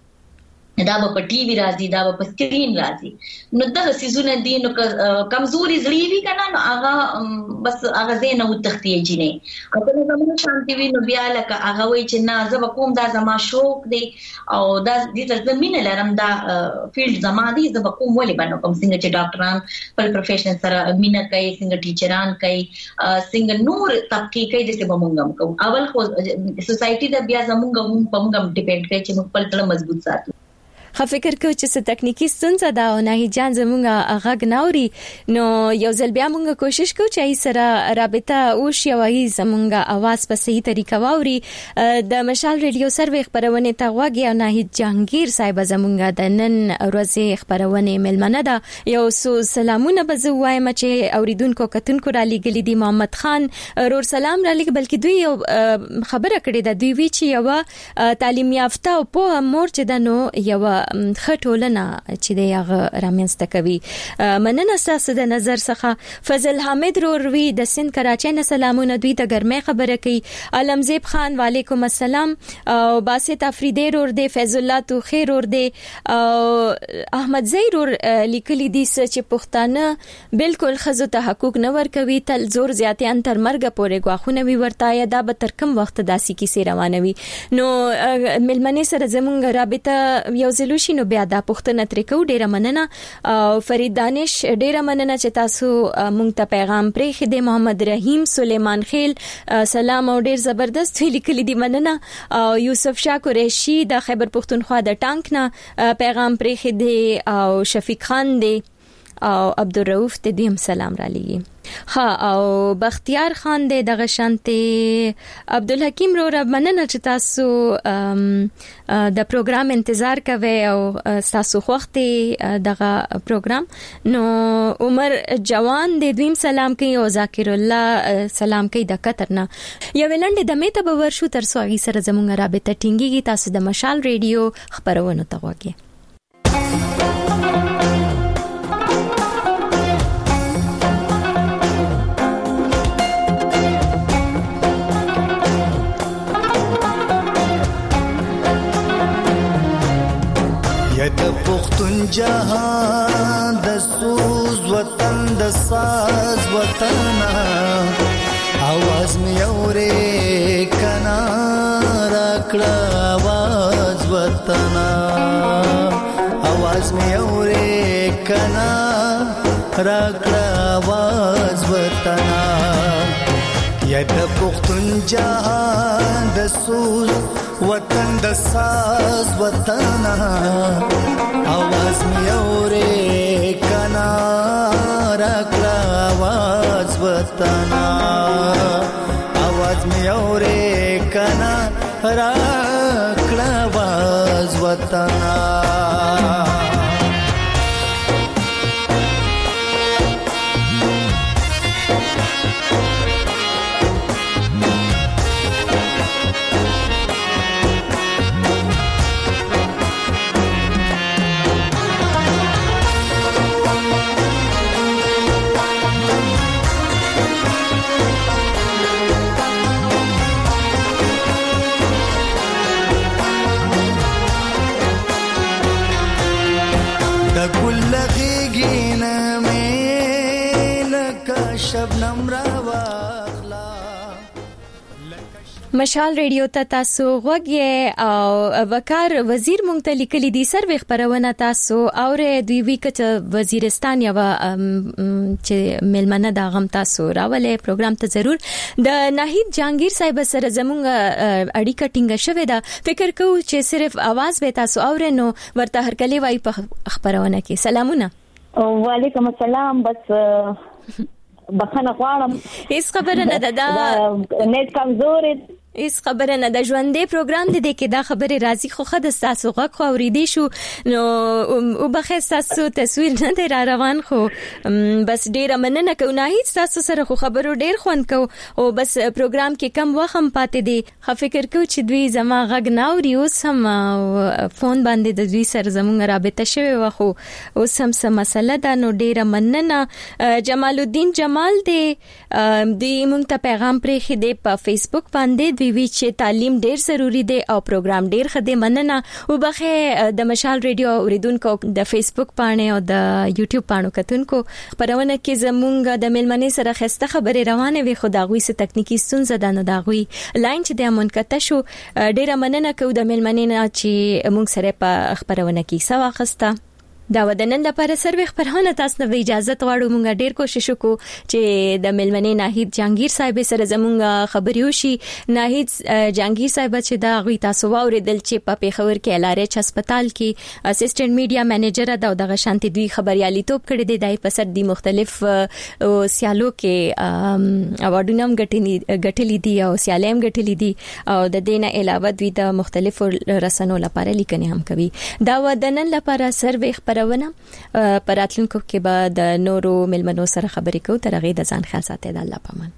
دا په ټي وي راځي دا په سکرین راځي نو دا سيزونه دي نو کمزوري زړی وی کنه نو هغه بس هغه زینه وتختی جنې او په زموږ شانتي وی نو بیا لکه هغه وی چې نه زه کوم دا زما شوق دی او دا د زمينه لرم دا فیلډ زما دی زه کوم ولې باندې کوم څنګه چې ډاکټران په پروفیشن سره مینا کوي څنګه ټیچران کوي څنګه نور طبقه کوي د څه بمونګم کو اول خو سوسايټي د بیا زمونږ هم په موږ ډیپند کوي چې موږ خپل تل مضبوط ساتو خو فکر کوم چې څه تکنیکی ستونزه دا او نه جان زمونږه غږ ناوري نو یو ځل بیا مونږه کوشش کوو چې سره رابطه او شی وایي زمونږه आवाज په صحیح طریقه واوري د مشال ریډیو سروې خبرونه ته غوږی او نه جهانگیر صاحب زمونږه د نن ورځې خبرونه ملمنه ده یو سو سلامونه به وایم چې اوریدونکو کتونکو را لګلی دي محمد خان رور سلام را لګ بلکې دوی یو خبره کړې ده دوی وی چې یو تعلیم یافته او په مور چې د نو یو خټولنه چې د هغه رامنځته کوي مننه تاسو د نظر څخه فضل حامد روروي د سند کراچۍ نه سلامونه دوی ته ګرمه خبره کوي علمزیب خان وعلیکم السلام او باسط افریدی رور دی فیض الله تو خیر ور دی او احمد زیرور لیکلی دي چې پښتانه بالکل خزو ته حقوق نه ور کوي تل زور زیاتې تر مرګ پورې غواخونه وی ورتا یا دا به تر کم وخت داسي کیسه روانوي نو ملمنې سره زمونږ رابطه یو لوشي نو بیا دا پښتنه تر کو ډیره مننه او فرید دانش ډیره مننه چې تاسو مونږ ته پیغام پرې خدي محمد رحیم سلیمان خیل سلام او ډیر زبردست لیکلي دي مننه او یوسف شاه قریشی د خیبر پښتونخوا د ټانک نه پیغام پرې خدي او شفیق خان دی او عبدالرؤوف ته دیم سلام را لګي. ها او بختیار خان د دغه شانته عبدالحکیم رو رب مننه چې تاسو د پروګرام انتظار کوي او تاسو وخت دغه پروګرام نو عمر جوان د دویم سلام کوي او ذاکر الله سلام کوي د قطرنا یو ولند د میته به ورشو تر څو غي سره زموږ رابطه ټینګيږي. تاسو د مشال ریډیو خبرونه تاوګي. د پختون جهان د سوز وطن د ساز وطن आवाज می اورې کنا راکړه आवाज وطن आवाज می اورې کنا راکړه आवाज وطن یا د پختون جهان د سوز وطن د ساز وطن आवाज می اورې کنا راکړه आवाज وطن आवाज می اورې کنا راکړه आवाज وطن. مشال ریډیو ته تاسو غوږی او وقار وزیر مونږ ته لیکلي دي سروي خبرونه تاسو اورې دوی ویکټ وزیرستان یو چې ملمنه دا غم تاسو راولې پروګرام ته ضرور د ناهید جهانگیر صاحب سره زمونږ اړیکه ټینګه شوې ده. فکر کوم چې صرف आवाज به تاسو اورې نو ورته هر کلی وای په خبرونه کې. سلامونه. وعلیکم السلام. بس بخنه غواړم. هیڅ خبره نه ده دا نت کمزور اس خبره نه د ژوندې پروګرام دی کې دا خبره راځي خو خد تاسو غوښ خو اوریدې شو نو او بخښ تاسو تصویر نه دی را روان خو بس ډیره مننه کوم نه هیڅ تاسو سره خو خبرو ډیر خوند کو او بس پروګرام کې کم وخت هم پاتې دی. خو فکر کو چې دوی زما غږ نه اوري اوس هم فون باندې د دوی سره زموږ رابطه شوی و خو اوس هم څه مسله ده نو ډیره مننه. جمال الدین جمال دی دی مونږ ته پیغام پرې خې دی په فیسبوک باندې وی وی چې تعلیم ډیر ضروری دی او پروګرام ډیر خدای مننه او بخې د مشال ریډیو اوریدونکو د فیسبوک باندې او د یوټیوب باندې کتونکو پرونه کې زمونږ د ملمنې سره خسته خبره روانه وي خو دا غوي سه تکنیکی ستونزه ده نو دا غوي لاین چې د منقطع شو ډیره مننه کوم د ملمنې نه چې مونږ سره په خبرونه کې سوا خسته دا ودنن لپاره سروي خبرونه تاسو نه اجازه غواړو مونږ ډیر کوشش وکړو چې د ملمنې ناهید جهانگیر صاحب سره زمونږ خبري وشي. ناهید جهانگیر صاحب چې دا غوي تاسو واوریدل چې په پیښور کې الارچ هسپتال کې اسسټنټ میډیا منیجر دا دغه شانتي دوی خبريالي توپ کړی دی دای په سر دي مختلف سیالو کې اوارډونه هم غټلې دي او سیالم غټلې دي او د دینه علاوه دوی د مختلفو رسنو لپاره لیکنې هم کوي. دا ودنن لپاره سروي ونه پراتلونکو کې به د نورو ملمنو سره خبرې کوو. تر هغه د ځان خیال ساتئ. د الله پامان.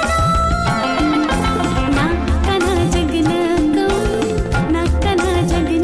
जगन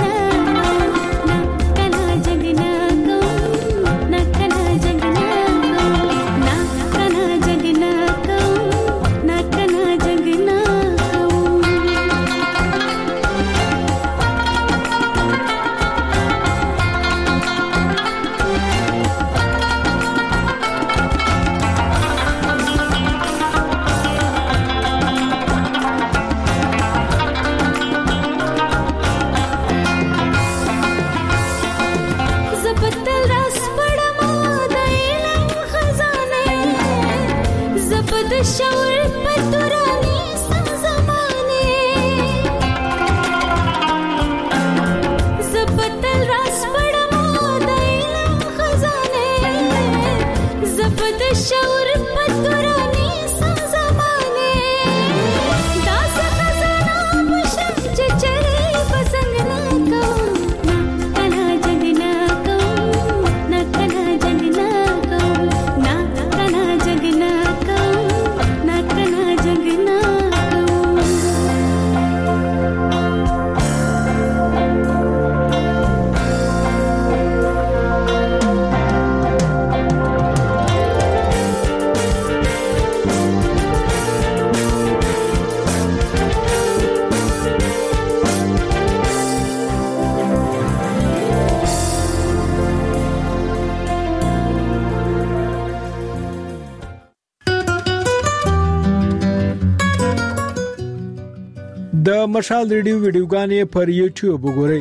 مشال ریډیو ویډیوګانې پر یوټیوب وګورئ.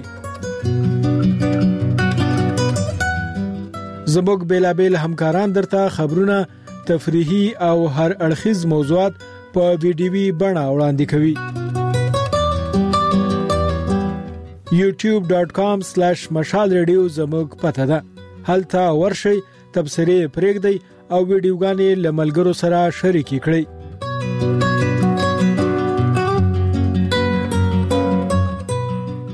زموږ بیلابل همکاران درته خبرونه، تفریحي او هر اړخیز موضوعات په ویډیوي بڼه وړاندې کوي. یوټیوب ډاٹ کام سلیش مشال ریډیو زموږ پته ده. هلته ورشئ، تبصرې پرېږدئ او ویډیوګانې له ملګرو سره شریکې کړئ.